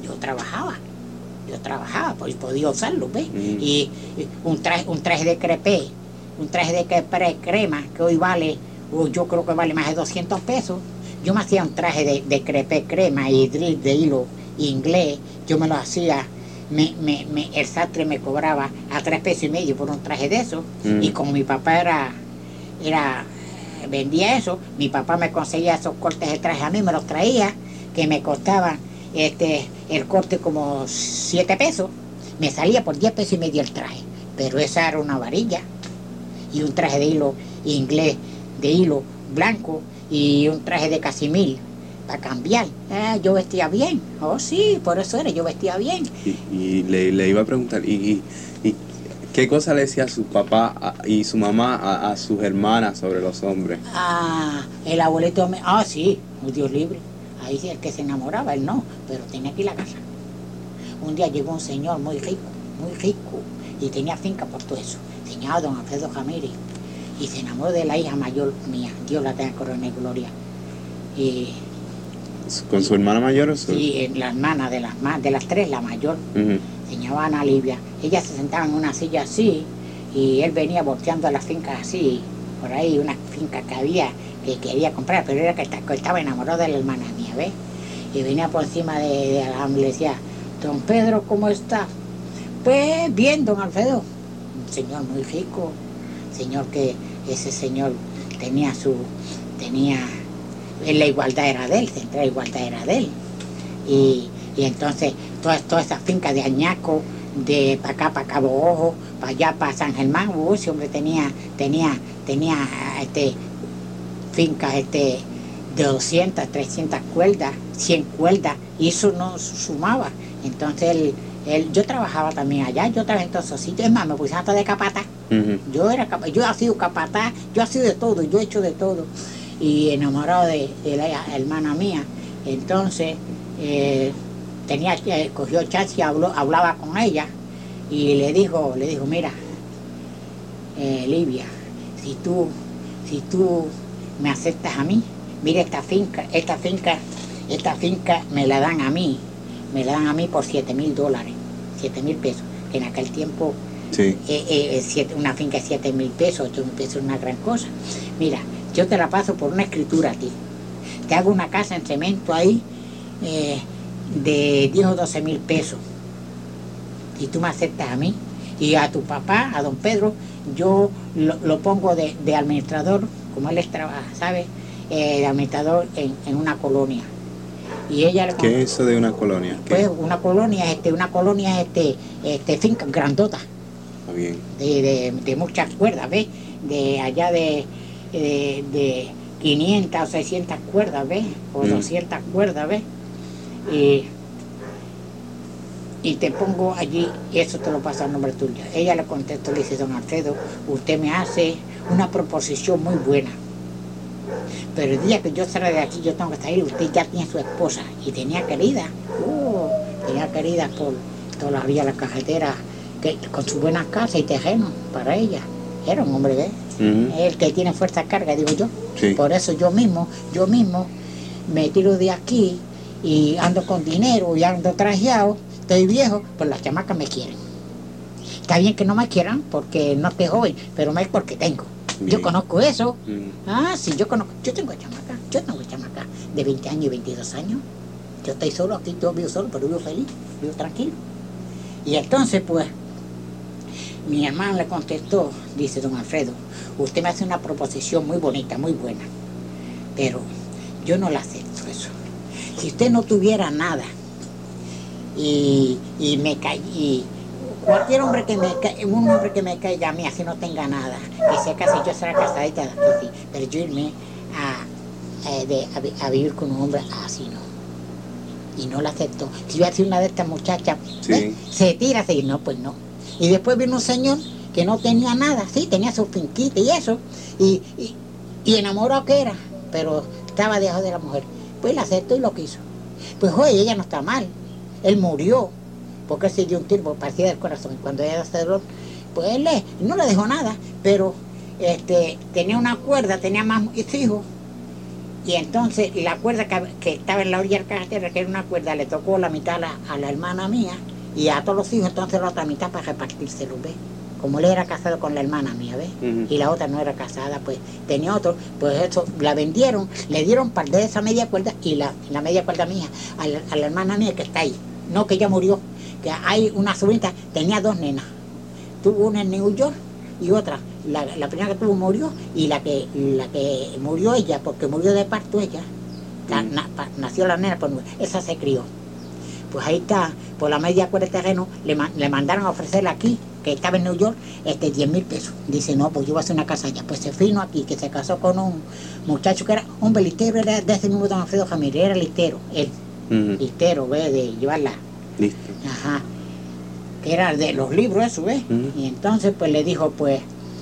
Speaker 2: pues podía usarlo, ¿ves? Y un traje de crepé, crema, que hoy vale, yo creo que vale más de 200 pesos. Yo me hacía un traje de crepé crema y drill de hilo inglés, yo me lo hacía, el sastre me cobraba a 3 pesos y medio por un traje de eso, y como mi papá vendía eso, mi papá me conseguía esos cortes de traje a mí, me los traía, que me costaban el corte como 7 pesos, me salía por 10 pesos y medio el traje, pero esa era una varilla, y un traje de hilo inglés, de hilo blanco, y un traje de casimil, para cambiar. Yo vestía bien, oh sí, por eso yo vestía bien.
Speaker 1: Y le iba a preguntar, ¿y qué cosa le decía su papá y su mamá a sus hermanas sobre los hombres?
Speaker 2: El abuelito, sí, un Dios libre. Ahí sí, el que se enamoraba, él no, pero tenía aquí la casa. Un día llegó un señor muy rico, y tenía finca por todo eso. Se llamaba don Alfredo Ramírez, y se enamoró de la hija mayor mía, Dios la tenga corona y gloria.
Speaker 1: ¿Con su hermana mayor o su...?
Speaker 2: Sí, la hermana de las 3, la mayor, se llamaba Ana Livia. Ella se sentaba en una silla así, y él venía volteando las fincas así, por ahí una finca que había, que quería comprar, pero era que estaba enamorado de la hermana mía, ¿ves? Y venía por encima de la y le decía, don Pedro, ¿cómo está? Pues bien, don Alfredo, un señor muy rico, señor que ese señor tenía la igualdad era de él, la igualdad era de él. Y entonces todas esas fincas de Añaco, de para acá, para Cabo Ojo, para allá, para San Germán, ese hombre tenía fincas de 200, 300 cuerdas, 100 cuerdas, y eso no sumaba. Entonces yo trabajaba también allá, yo trabajé en todos esos sitios, es más, me pusieron hasta de capataz. Yo he sido capataz, yo he sido de todo, yo he hecho de todo. Y enamorado de la hermana mía. Entonces, cogió chance y hablaba con ella, y le dijo, mira, Livia, si tú me aceptas a mí, mira esta finca me la dan a mí por $7,000, $7,000 pesos, que en aquel tiempo
Speaker 1: sí.
Speaker 2: Una finca de 7,000 pesos, 8,000 pesos es una gran cosa. Mira, yo te la paso por una escritura a ti. Te hago una casa en cemento ahí de 10 o 12,000 pesos. Y tú me aceptas a mí. Y a tu papá, a don Pedro, yo lo pongo de administrador, como él trabaja, ¿sabes? De administrador en una colonia. Y ella
Speaker 1: ¿Qué es eso de una colonia?
Speaker 2: Pues una colonia finca grandota.
Speaker 1: Está bien.
Speaker 2: De muchas cuerdas, ¿ves? De allá de 500 o 600 cuerdas, ¿ves? O 200 cuerdas, ¿ves? Y te pongo allí, y eso te lo pasa al nombre tuyo. Ella le contestó, le dice, don Alfredo, usted me hace una proposición muy buena, pero el día que yo salga de aquí, yo tengo que salir, usted ya tiene su esposa, y tenía querida por todavía la cajetera, con sus buenas casas y terrenos para ella. Era un hombre, ¿ves? El que tiene fuerza carga, digo yo.
Speaker 1: Sí.
Speaker 2: Por eso yo mismo me tiro de aquí y ando con dinero y ando trajeado, estoy viejo, pues las chamacas me quieren. Está bien que no me quieran porque no estoy joven, pero no es porque tengo. Bien. Yo conozco eso. Sí, yo tengo chamacas de 20 años y 22 años. Yo estoy solo aquí, yo vivo solo, pero vivo feliz, vivo tranquilo. Y entonces, pues, Mi hermano le contestó, dice don Alfredo, usted me hace una proposición muy bonita, muy buena, pero yo no la acepto eso. Si usted no tuviera nada y cualquier hombre un hombre que me caiga a mí, así no tenga nada, que sea casi yo será casadita, que sí, pero yo irme a vivir con un hombre así no. Y no la aceptó. Si yo hacía una de estas muchachas,
Speaker 1: Sí.
Speaker 2: se tira, se dice, no, pues no. Y después vino un señor que no tenía nada, sí, tenía su finquita y eso, y enamorado que era, pero estaba debajo de la mujer. Pues la aceptó y lo quiso. Pues oye, ella no está mal. Él murió, porque él se dio un tiro, partida del corazón. Y cuando ella se dio, pues él no le dejó nada, pero tenía una cuerda, tenía más hijos. Y entonces la cuerda que estaba en la orilla del carretera, que era una cuerda, le tocó la mitad a la hermana mía y a todos los hijos, entonces la otra mitad para repartírselo, ¿ves? Como él era casado con la hermana mía, ¿ves? Y la otra no era casada, pues tenía otro, pues eso, la vendieron, le dieron parte de esa media cuerda y la media cuerda mía a la hermana mía que está ahí. No, que ella murió, que hay una sobrinita, tenía 2 nenas. Tuvo una en New York y otra. La primera que tuvo murió y la que murió ella, porque murió de parto ella, nació la nena, pues esa se crió. Pues ahí está, por la media cuerda de terreno, le mandaron a ofrecerle aquí, que estaba en New York, 10,000 pesos. Dice, no, pues yo voy a hacer una casa allá. Pues se vino aquí, que se casó con un muchacho que era un listero, era de ese mismo don Alfredo Ramírez, era listero, él, listero, ¿ves? De llevarla.
Speaker 1: Listo.
Speaker 2: Ajá. Que era de los libros, eso, ¿ves? Y entonces, pues le dijo, pues,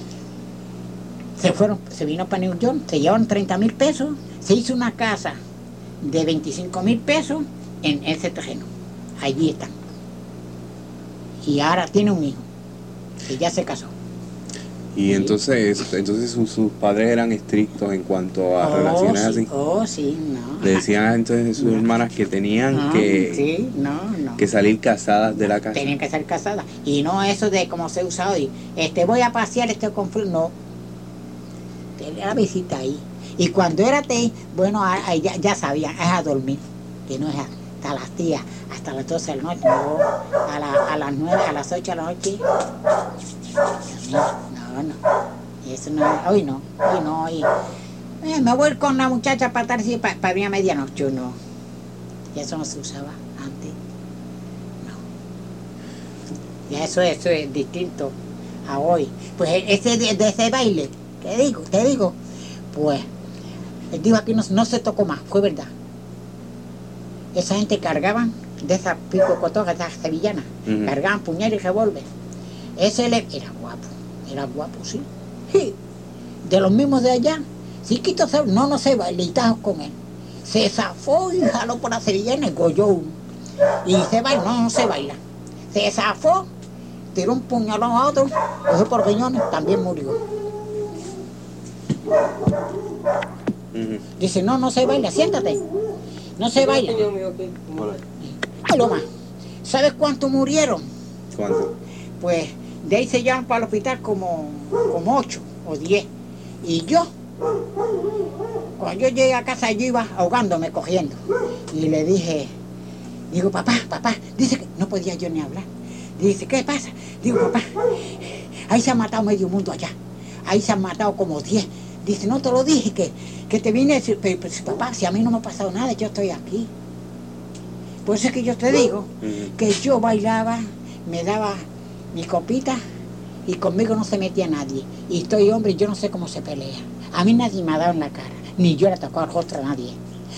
Speaker 2: se vino para New York, se llevaron 30,000 pesos, se hizo una casa de 25,000 pesos en ese terreno. Allí están. Y ahora tiene un hijo, que ya se casó.
Speaker 1: Y entonces sus padres eran estrictos en cuanto a relaciones
Speaker 2: sí,
Speaker 1: así.
Speaker 2: Sí, no.
Speaker 1: Le decían entonces a sus hermanas que tenían que salir casadas de la casa.
Speaker 2: Tenían que ser casadas. Y no eso de como se usa hoy, voy a pasear, con frío, no. La visita ahí. Y cuando era bueno, ya sabían, es a dormir, que no es hasta las tías, hasta las 12 de la noche, no, a las 9, a las 8 de la noche. No. Eso no, hoy no. Me voy con la muchacha para estar así, para venir a medianoche, no. Y eso no se usaba antes. No. Ya eso es distinto a hoy. Pues de ese baile, te digo, pues, él dijo aquí no se tocó más, fue verdad. Esa gente cargaban de esas pico cotojas, esas sevillanas, cargaban puñal y revólver. Ese era guapo, sí. De los mismos de allá, sí quito, no se bailitajo con él. Se zafó y jaló por la sevillana y golló uno. Y se baila, no se baila. Se zafó, tiró un puñalón a otro, cogió por riñones, también murió. Dice, no se baila, siéntate. No se baila. Loma, ¿sabes cuántos murieron?
Speaker 1: ¿Cuánto?
Speaker 2: Pues de ahí se llevan para el hospital como 8 o 10. Y yo, cuando yo llegué a casa, yo iba ahogándome, cogiendo. Y le digo, papá, dice que no podía yo ni hablar. Dice, ¿qué pasa? Digo, papá, ahí se ha matado medio mundo allá. Ahí se han matado como 10. Dice, no te lo dije, que te vine a decir, pero papá, si a mí no me ha pasado nada, yo estoy aquí. Por eso es que yo te digo que yo bailaba, me daba mi copita y conmigo no se metía nadie. Y estoy hombre, yo no sé cómo se pelea. A mí nadie me ha dado en la cara, ni yo le he tocado el rostro a nadie.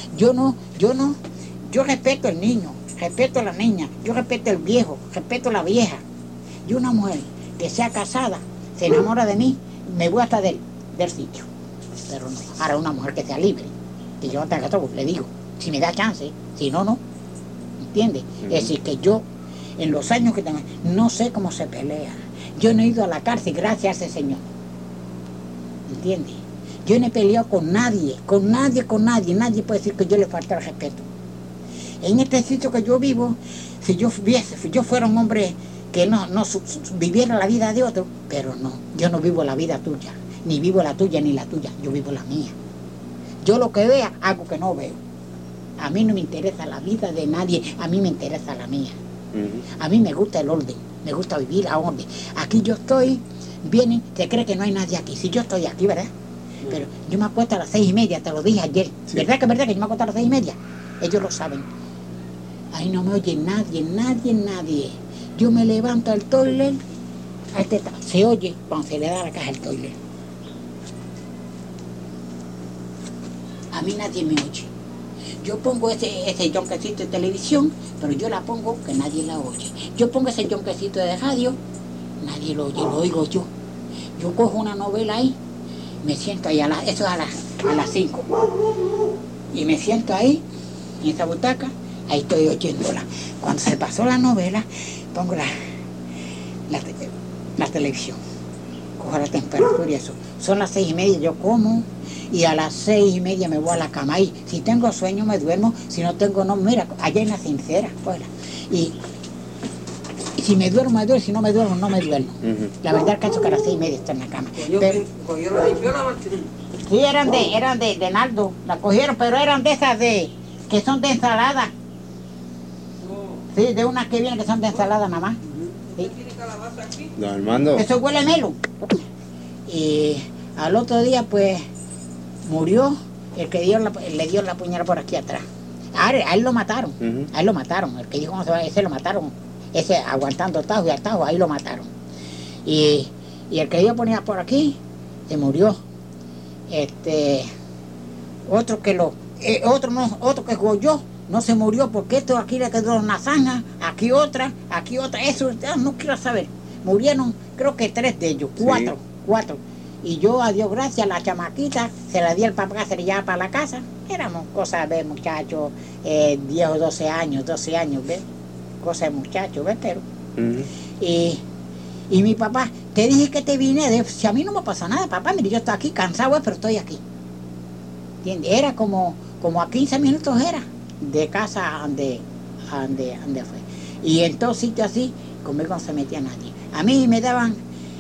Speaker 2: Yo respeto al niño, respeto a la niña, yo respeto al viejo, respeto a la vieja. Y una mujer que sea casada, se enamora de mí, me voy hasta del sitio. Pero no, ahora una mujer que sea libre, que yo hasta todo, le digo, si me da chance, si no, no. ¿Entiendes? Es decir, que yo, en los años que tengo, no sé cómo se pelea. Yo no he ido a la cárcel gracias a ese señor. ¿Entiendes? Yo no he peleado con nadie. Nadie puede decir que yo le falta el respeto. En este sitio que yo vivo, si yo fuera un hombre que no viviera la vida de otro, pero no, yo no vivo la vida tuya, ni vivo la tuya ni la tuya, yo vivo la mía. Yo lo que vea, hago que no veo. A mí no me interesa la vida de nadie, a mí me interesa la mía. A mí me gusta el orden, me gusta vivir a orden. Aquí yo estoy, vienen, se cree que no hay nadie aquí. Si yo estoy aquí, ¿verdad? Pero yo me acuesto a las 6:30, te lo dije ayer.
Speaker 1: Sí.
Speaker 2: ¿Verdad que yo me acuesto a las 6:30? Ellos lo saben. Ahí no me oye nadie. Yo me levanto al toilet, se oye cuando se le da la caja al toilet. A mí nadie me oye. Yo pongo ese yonquecito de televisión, pero yo la pongo que nadie la oye. Yo pongo ese yonquecito de radio, nadie lo oye, lo oigo yo. Yo cojo una novela ahí, me siento ahí, eso es a las 5. Y me siento ahí, en esa butaca, ahí estoy oyéndola. Cuando se pasó la novela, pongo la televisión. Cojo la temperatura y eso. Son las 6:30, yo como. Y a las 6:30 me voy a la cama ahí. Si tengo sueño me duermo, si no tengo no, mira, allá en la sincera, fuera. Y si me duermo, si no me duermo, no me duermo. La verdad es que a las 6:30 está en la cama. Sí, eran de Naldo, la cogieron, pero eran de esas que son de ensalada. Sí, de unas que vienen que son de ensalada nada más. Sí.
Speaker 1: Don Armando.
Speaker 2: Eso huele a melo. Y al otro día, pues, murió el que le dio la puñalada por aquí atrás. A él lo mataron. A él lo mataron. El que dijo cómo se va, ese lo mataron. Ese aguantando tajo y atajo, ahí lo mataron. Y el que dio ponía por aquí, se murió. Otro que golló, no se murió porque esto aquí le quedó una zanja, aquí otra, eso no quiero saber. Murieron creo que 3 de ellos, 4. Y yo, a Dios gracias, la chamaquita se la di al papá, se la llevaba para la casa. Éramos cosas de muchachos, 10 o 12 años, ¿ves? Cosas de muchachos, ¿ves? Pero. Y mi papá, te dije que te vine, si a mí no me pasa nada, papá, mire, yo estoy aquí cansado, pero estoy aquí. ¿Entiendes? Era como a 15 minutos era de casa donde fue. Y en todo sitio así, conmigo no se metía nadie. A mí me daban,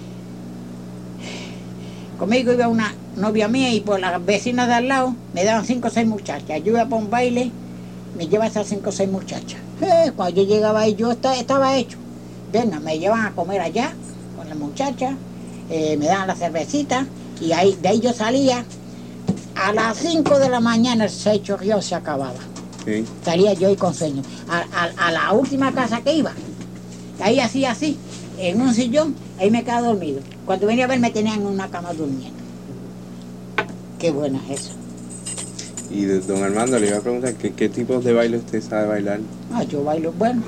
Speaker 2: conmigo iba una novia mía y por las vecinas de al lado me daban 5 o 6 muchachas. Yo iba para un baile, me llevaban esas 5 o 6 muchachas. Cuando yo llegaba ahí, yo estaba hecho. Venga, me llevan a comer allá con las muchachas, me daban la cervecita y de ahí yo salía. A las 5 de la mañana el secho río se acababa. Sí. Salía yo ahí con sueño. A la última casa que iba, ahí hacía así, en un sillón, ahí me quedaba dormido. Cuando venía a ver me tenían en una cama durmiendo. Qué bueno es eso.
Speaker 1: Y don Armando, le iba a preguntar, ¿qué tipos de baile usted sabe bailar?
Speaker 2: Yo bailo, bueno,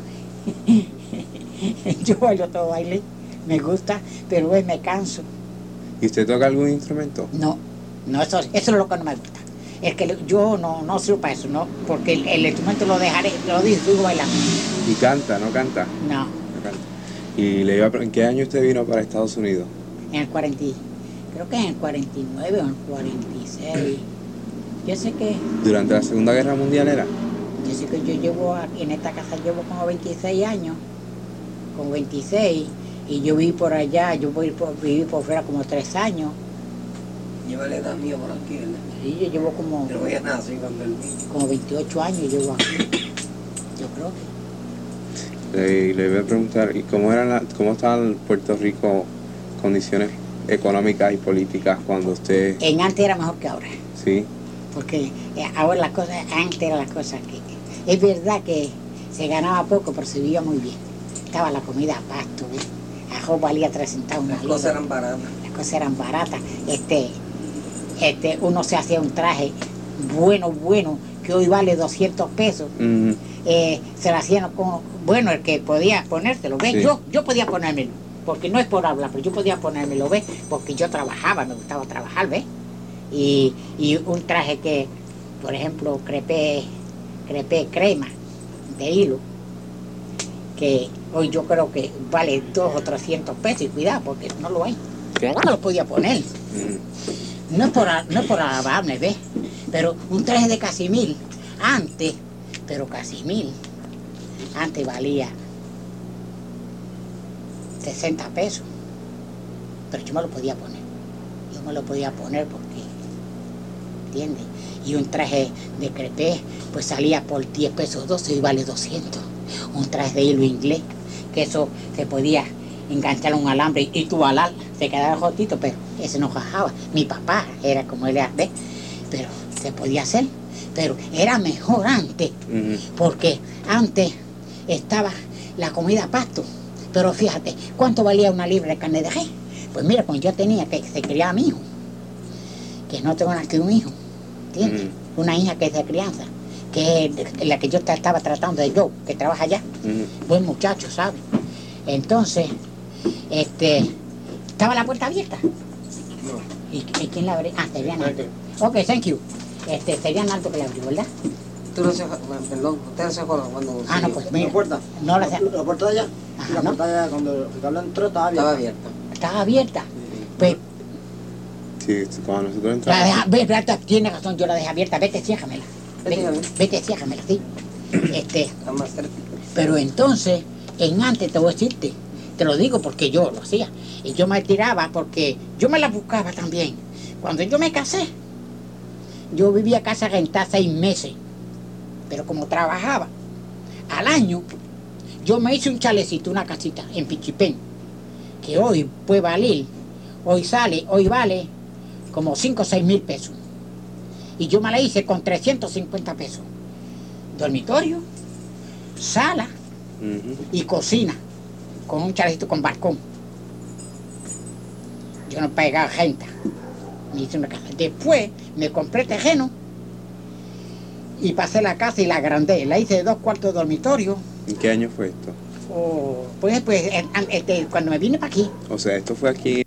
Speaker 2: yo bailo todo baile, me gusta, pero me canso.
Speaker 1: ¿Y usted toca algún instrumento?
Speaker 2: No, eso es lo que no me gusta. Es que yo no sirvo para eso, ¿no? Porque el instrumento lo dejaré, lo digo bailando.
Speaker 1: ¿Y canta, no canta?
Speaker 2: No.
Speaker 1: No canta. Y le iba a preguntar, ¿en qué año usted vino para Estados Unidos?
Speaker 2: En el 40, creo que en el 49 o en el 46. Yo sé que...
Speaker 1: ¿Durante la Segunda Guerra Mundial era?
Speaker 2: Yo sé que yo llevo aquí en esta casa, llevo como 26 años. Con 26. Y yo viví por allá, viví por fuera como 3 años.
Speaker 3: Lleva la edad mía por aquí, ¿verdad?
Speaker 2: Sí, yo llevo como...
Speaker 3: Pero voy a nacer cuando el niño.
Speaker 2: Como 28 años llevo aquí. Yo creo que...
Speaker 1: Le voy a preguntar, ¿y cómo estaban en Puerto Rico condiciones económicas y políticas cuando usted...?
Speaker 2: En antes era mejor que ahora.
Speaker 1: Sí.
Speaker 2: Porque ahora las cosas, antes eran las cosas que... Es verdad que se ganaba poco, pero se vivía muy bien. Estaba la comida a pasto, ¿ves? Ajo valía 3 centavos.
Speaker 3: Las cosas eran baratas.
Speaker 2: Las cosas eran baratas. Uno se hacía un traje bueno, que hoy vale 200 pesos. Se lo hacían con... Bueno, el que podía ponérselo, ¿ves? Sí. Yo podía ponérmelo, porque no es por hablar, pero yo podía ponérmelo, ¿ves? Porque yo trabajaba, me gustaba trabajar, ¿ves? Y un traje que, por ejemplo, crepé crema de hilo, que hoy yo creo que vale 200 o 300 pesos, y cuidado, porque no lo hay. No lo podía poner. No es por alabarme, ¿ves? Pero un traje de casimil, antes valía 60 pesos. Pero yo me lo podía poner. Yo me lo podía poner porque, ¿entiendes? Y un traje de crepé, pues salía por 10 pesos 12 y vale 200. un traje de hilo inglés, que eso se podía enganchar a un alambre y tu alar se quedaba jotito, pero ese no jajaba. Mi papá era como él era, ¿ves? Pero se podía hacer, pero era mejor antes, porque antes estaba la comida a pasto. Pero fíjate, ¿cuánto valía una libra de carne de res? Pues mira, cuando yo tenía que se criaba mi hijo, que no tengo nada que un hijo, ¿entiendes? Una hija que es de crianza, que es la que yo estaba tratando de yo, que trabaja allá, buen muchacho, ¿sabes? Entonces, estaba la puerta abierta.
Speaker 3: No.
Speaker 2: ¿Y quién la abrió? Ah, serían alto. Ok, thank you. Serían alto que la abrió, ¿verdad?
Speaker 3: Tú no se perdón, usted no se acuerda cuando...
Speaker 2: Ah, no, pues mira.
Speaker 4: ¿La puerta?
Speaker 2: No la
Speaker 4: La puerta de allá.
Speaker 2: Ajá,
Speaker 4: La
Speaker 2: ¿no?
Speaker 4: puerta de allá, cuando Ricardo entró, estaba abierta.
Speaker 3: Estaba abierta.
Speaker 2: Estaba abierta. Pues,
Speaker 1: Sí, cuando nosotros
Speaker 2: la
Speaker 1: entramos.
Speaker 2: deja, ve, tiene razón, yo la dejé abierta. Vete, ciéjamela. Vete, ciéjamela, sí.
Speaker 3: Está más cerca.
Speaker 2: Pero entonces, en antes te voy a decirte, te lo digo porque yo lo hacía. Y yo me tiraba porque yo me la buscaba también. Cuando yo me casé, yo vivía casa rentada 6 meses. Pero como trabajaba al año, yo me hice un chalecito, una casita en Pichipén, que hoy puede valer, hoy vale como 5 o 6 mil pesos. Y yo me la hice con 350 pesos. Dormitorio, sala y cocina, con un chalecito con balcón. Yo no pagaba renta. Me hice una casa. Después me compré terreno y pasé la casa y la agrandé. La hice de 2 cuartos de dormitorio.
Speaker 1: ¿En qué año fue esto?
Speaker 2: Pues cuando me vine para aquí.
Speaker 1: O sea, esto fue aquí.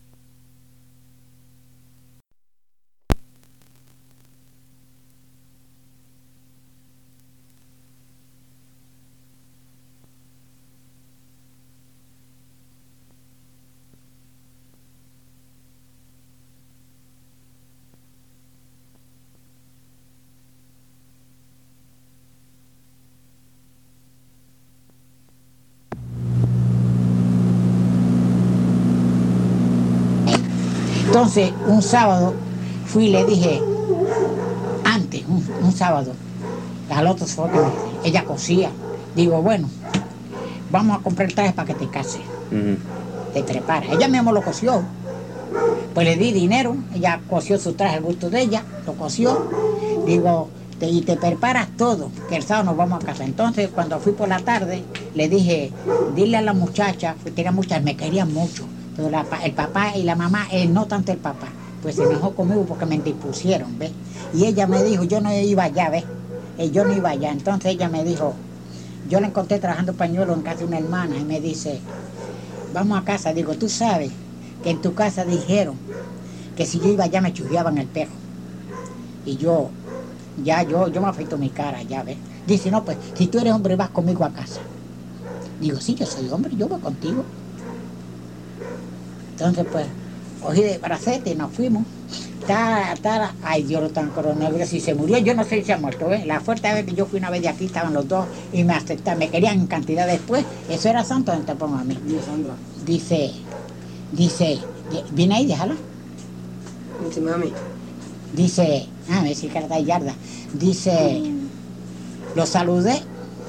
Speaker 2: Entonces, un sábado fui y le dije, antes, un sábado, al otro fue que ella cosía. Digo, bueno, vamos a comprar trajes para que te cases. Te preparas. Ella mismo lo cosió. Pues le di dinero, ella cosió su traje al gusto de ella, lo cosió. Digo, y te preparas todo, que el sábado nos vamos a casa. Entonces, cuando fui por la tarde, le dije, dile a la muchacha, porque era muchas, me querían mucho. Pero el papá y la mamá, no tanto el papá, pues se enojó conmigo porque me dispusieron, ¿ves? Y ella me dijo, yo no iba allá, ¿ves? Yo no iba allá. Entonces ella me dijo, yo la encontré trabajando pañuelo en casa de una hermana y me dice, vamos a casa. Digo, tú sabes que en tu casa dijeron que si yo iba allá me churriaban el perro. Y yo me afeito mi cara, ya, ¿ves? Dice, no, pues, si tú eres hombre vas conmigo a casa. Digo, sí, yo soy hombre, yo voy contigo. Entonces, pues, cogí de bracete y nos fuimos. Ay, Dios lo tan coronel, si se murió, yo no sé si se ha muerto, ¿eh? La fuerte vez que yo fui una vez de aquí, estaban los dos y me aceptaron, me querían en cantidad después. Eso era santo, donde te pongo a mí. Dice, viene ahí, déjala.
Speaker 3: Dice, mami.
Speaker 2: Dice, a ver si carta y yarda. Dice, lo saludé.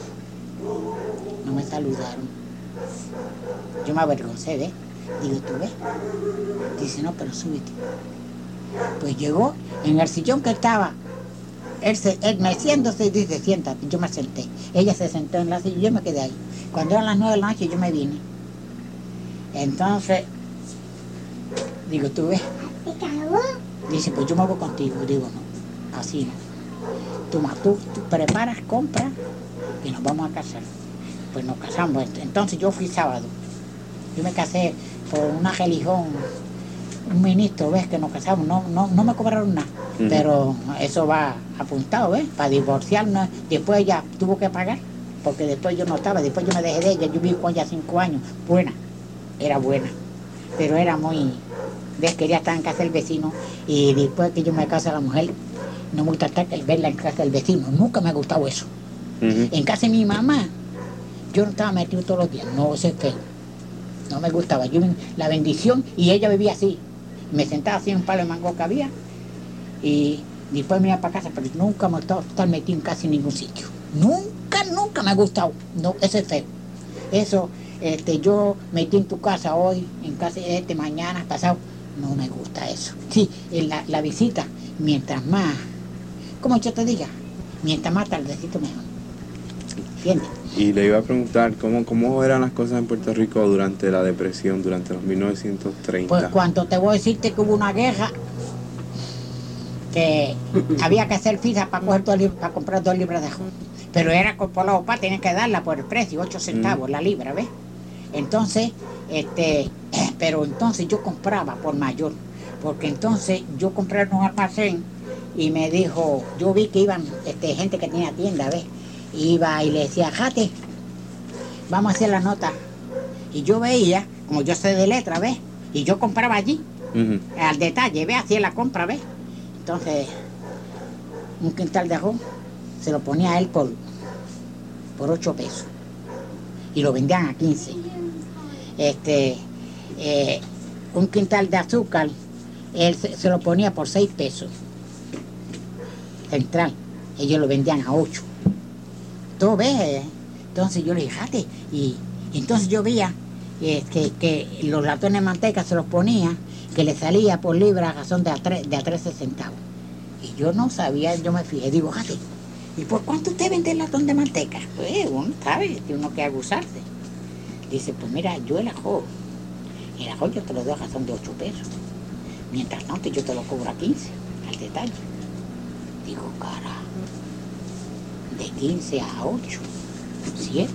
Speaker 2: No me saludaron. Yo me avergoncé, ¿ves? Digo, ¿tú ves? Dice, no, pero súbete. Pues llegó en el sillón que estaba. Él meciéndose y dice, siéntate. Yo me senté. Ella se sentó en la silla y yo me quedé ahí. Cuando eran las 9 de la noche yo me vine. Entonces, digo, ¿tú ves? Dice, pues yo me voy contigo. Digo, no, así no. Tú preparas, compras y nos vamos a casar. Pues nos casamos. Entonces yo fui sábado. Yo me casé por una religión, un ministro, ¿ves? Que nos casamos. No me cobraron nada. Pero eso va apuntado, ¿ves? Para divorciarnos. Después ella tuvo que pagar, porque después yo no estaba. Después yo me dejé de ella. Yo viví con ella 5 años. Buena. Era buena. Pero era muy... ¿Ves? Quería estar en casa del vecino. Y después que yo me casé a la mujer, no me gusta estar verla en casa del vecino. Nunca me ha gustado eso. En casa de mi mamá, yo no estaba metido todos los días. No, eso es feo. No me gustaba. Yo la bendición, y ella vivía así. Me sentaba así en un palo de mango que había. Y después me iba para casa, pero nunca me he estado estar metido en casi ningún sitio. Nunca. nunca me ha gustado. No, eso es feo. Eso, yo metí en tu casa hoy, en casa mañana, pasado. No me gusta eso. Sí, en la visita, mientras más, como yo te diga, mientras más tardecito mejor. ¿Entiendes?
Speaker 1: Y le iba a preguntar cómo eran las cosas en Puerto Rico durante la depresión, durante los 1930.
Speaker 2: Pues cuando te voy a decirte que hubo una guerra, que había que hacer fila para para comprar 2 libras de ajo. Pero era por la OPA, tenían que darla por el precio, 8 centavos la libra, ¿ves? Entonces, pero entonces yo compraba por mayor, porque entonces yo compré en un almacén y me dijo, yo vi que iban gente que tenía tienda, ¿ves? Iba y le decía, jate, vamos a hacer la nota. Y yo veía, como yo sé de letra, ¿ves? Y yo compraba allí, al detalle, ¿ves? Hacía la compra, ¿ves? Entonces, un quintal de ajo se lo ponía a él por 8 pesos. Y lo vendían a 15. Un quintal de azúcar, él se lo ponía por 6 pesos. Central. Ellos lo vendían a 8. ¿Tú ves? Entonces yo le dije, jate. Y entonces yo veía que los latones de manteca se los ponía, que le salía por libra a razón de a 13 centavos. Y yo no sabía, yo me fijé, digo, jate, ¿y por cuánto usted vende el latón de manteca? Pues uno sabe, tiene uno que abusarse. Dice, pues mira, yo el ajo yo te lo doy a razón de 8 pesos. Mientras tanto yo te lo cobro a 15, al detalle. Digo, cara, de 15 a 8, 7.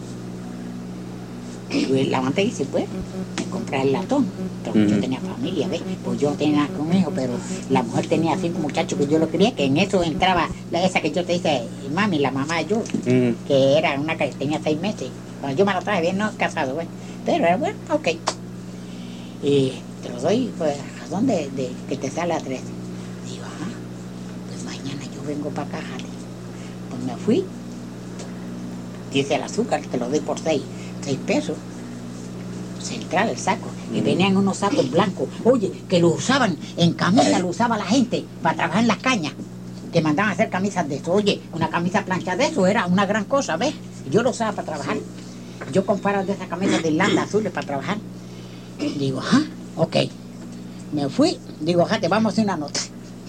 Speaker 2: Y la manteca dice, pues, me compras el latón. Pero yo tenía familia, ¿ves? Pues yo no tenía nada con hijo, pero la mujer tenía 5 muchachos que yo lo quería, que en eso entraba esa que yo te dije, mami, la mamá de yo, que era una que tenía 6 meses. Cuando yo me la traje bien, no casado, ¿ves? Pero era bueno, ok. Y te lo doy, pues, a razón de que te sale a 13. Digo, pues mañana yo vengo para acá, jale. Pues me fui. Dice el azúcar, te lo doy por 6 pesos. Central el saco. Y venían unos sacos blancos. Oye, que lo usaban en camisa, lo usaba la gente para trabajar en las cañas. Que mandaban a hacer camisas de eso. Oye, una camisa plancha de eso era una gran cosa, ¿ves? Yo lo usaba para trabajar. Yo compraba de esas camisas de Irlanda azules para trabajar. Digo, ok. Me fui. Digo, te vamos a hacer una nota.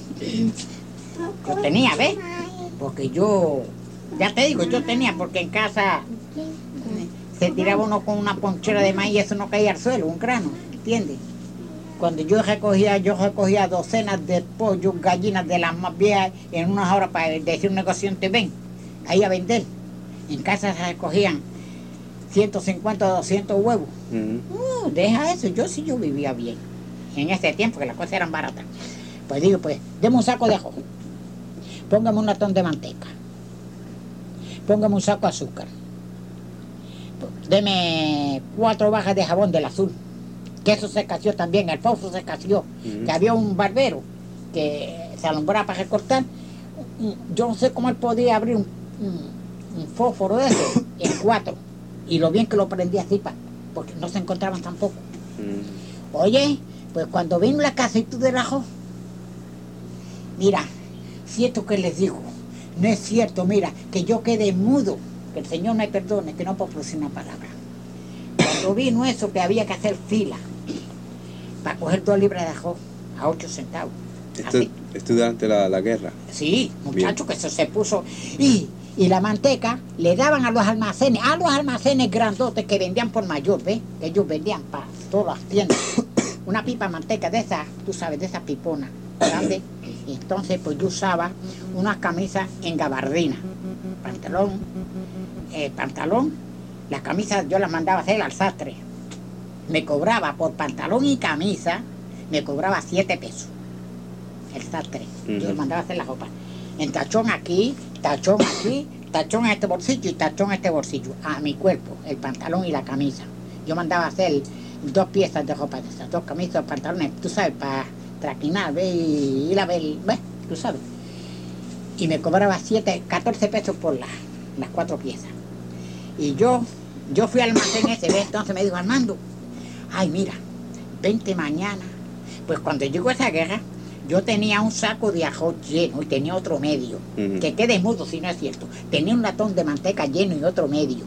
Speaker 2: Yo tenía, ¿ves? Porque yo, ya te digo, yo tenía, porque en casa se tiraba uno con una ponchera de maíz y eso no caía al suelo, un grano, ¿entiendes? Cuando yo recogía docenas de pollos, gallinas de las más viejas en unas horas para decir un negociante, ven, ahí a vender. En casa se recogían 150 o 200 huevos. Deja eso, yo vivía bien. En ese tiempo que las cosas eran baratas. Pues digo, pues, deme un saco de ajo. Póngame un latón de manteca. Póngame un saco de azúcar. Deme 4 bajas de jabón del azul. Que eso se escaseó también, el fósforo se escaseó. Que había un barbero que se alumbraba para recortar. Yo no sé cómo él podía abrir un fósforo de eso en 4. Y lo bien que lo prendía así, porque no se encontraban tampoco. Oye, pues cuando vino la casita del ajo, mira, cierto que les digo, no es cierto, mira, que yo quedé mudo, que el Señor me perdone, que no puedo producir una palabra. Cuando vino eso, que había que hacer fila para coger 2 libras de ajo a 8 centavos.
Speaker 1: ¿Esto durante la guerra?
Speaker 2: Sí, muchacho, que eso se puso. Y la manteca le daban a los almacenes grandotes que vendían por mayor, ¿ves? Que ellos vendían para todas las tiendas. Una pipa de manteca de esas, tú sabes, de esas piponas grandes. Y entonces, pues yo usaba unas camisas en gabardina. Pantalón. Las camisas yo las mandaba a hacer al sastre. Me cobraba por pantalón y camisa, me cobraba 7 pesos. El sastre. Yo le mandaba a hacer la ropa. En tachón aquí, tachón en este bolsillo y tachón en este bolsillo. A mi cuerpo, el pantalón y la camisa. Yo mandaba a hacer 2 piezas de ropa de esas, 2 camisas, 2 pantalones, tú sabes, para traquinar, ¿ves? Y ir a ver, ¿ves? Tú sabes. Y me cobraba 14 pesos por las 4 piezas. Y yo fui al almacén ese, ¿ves? Entonces me dijo, Armando, ay, mira, vente mañana. Pues cuando llegó esa guerra, Yo tenía un saco de arroz lleno y tenía otro medio.
Speaker 1: Ujú.
Speaker 2: Que quede mudo si no es cierto. Tenía un latón de manteca lleno y otro medio.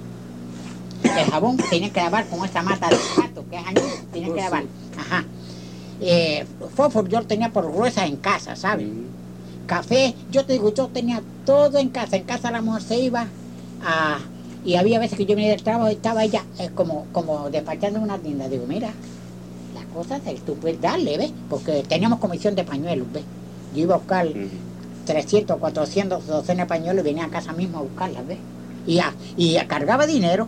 Speaker 2: El jabón tenía que lavar con esa mata de gato que es añudo. Tenía que lavar. Ajá. Fósforo yo lo tenía por gruesa en casa, ¿sabes?
Speaker 1: Ujú.
Speaker 2: Café, yo te digo, yo tenía todo en casa. En casa la mujer se iba a... Y había veces que yo venía del trabajo y estaba ella como despachando en una tienda. Digo, mira, las cosas tú puedes darle, ¿ves? Porque teníamos comisión de pañuelos, ¿ves? Yo iba a buscar
Speaker 1: Ujú.
Speaker 2: 300, 400 docenas de pañuelos y venía a casa mismo a buscarlas, ¿ves? Y cargaba dinero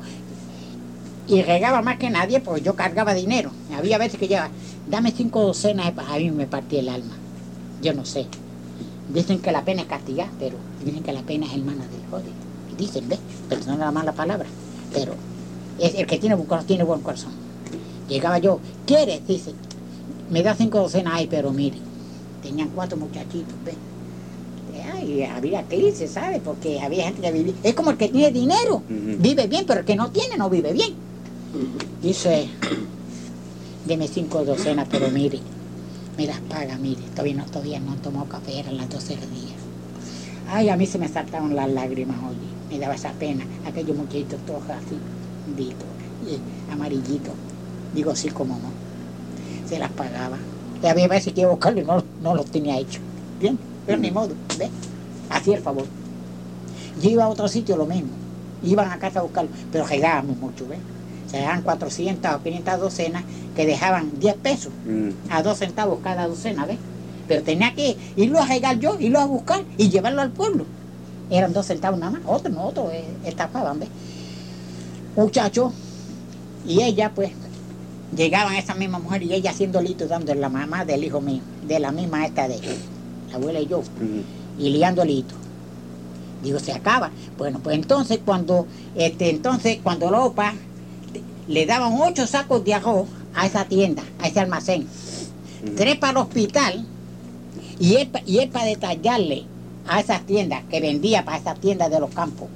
Speaker 2: y regaba más que nadie, pues yo cargaba dinero. Había veces que llevaba, dame 5 docenas, a mí me partía el alma. Yo no sé. Dicen que la pena es castigar, pero dicen que la pena es hermana del jodido. Dicen, ¿ves? Pero no es la mala palabra. Pero es el que tiene buen corazón, tiene buen corazón. Llegaba yo, ¿quieres? Dice, me da 5 docenas, ay, pero mire, tenían 4 muchachitos, ¿ves? Ay, había crisis, ¿sabes? Porque había gente que vivía. Es como el que tiene dinero,
Speaker 1: Ujú.
Speaker 2: vive bien, pero el que no tiene no vive bien. Dice, deme 5 docenas, pero mire, me las paga, mire, todavía no han tomado café, eran las 12 del día. Ay, a mí se me saltaron las lágrimas, oye, me daba esa pena, aquellos muchachitos todos así, linditos, amarillitos, digo sí, como no, se las pagaba. Y había veces que iba a buscarlo y no los tenía hecho, bien, pero ni modo, ¿ves? Hacía el favor. Yo iba a otro sitio lo mismo, iban a casa a buscarlo, pero regábamos mucho, ¿ves? Se daban 400 o 500 docenas que dejaban 10 pesos a 2 centavos cada docena, ¿ves? Pero tenía que irlo a regar yo, irlo a buscar y llevarlo al pueblo. Eran 2 centavos nada más, otros estafaban, ¿ves? Muchachos, y ella pues, llegaban esa misma mujer y ella haciendo litos dando la mamá del hijo mío, de la misma esta de la abuela y yo,
Speaker 1: Ujú.
Speaker 2: y liando litos. Digo, se acaba. Bueno, pues entonces cuando Lopa le daban 8 sacos de arroz a esa tienda, a ese almacén,
Speaker 1: Ujú.
Speaker 2: 3 para el hospital y él para detallarle a esas tiendas que vendía para esas tiendas de los campos.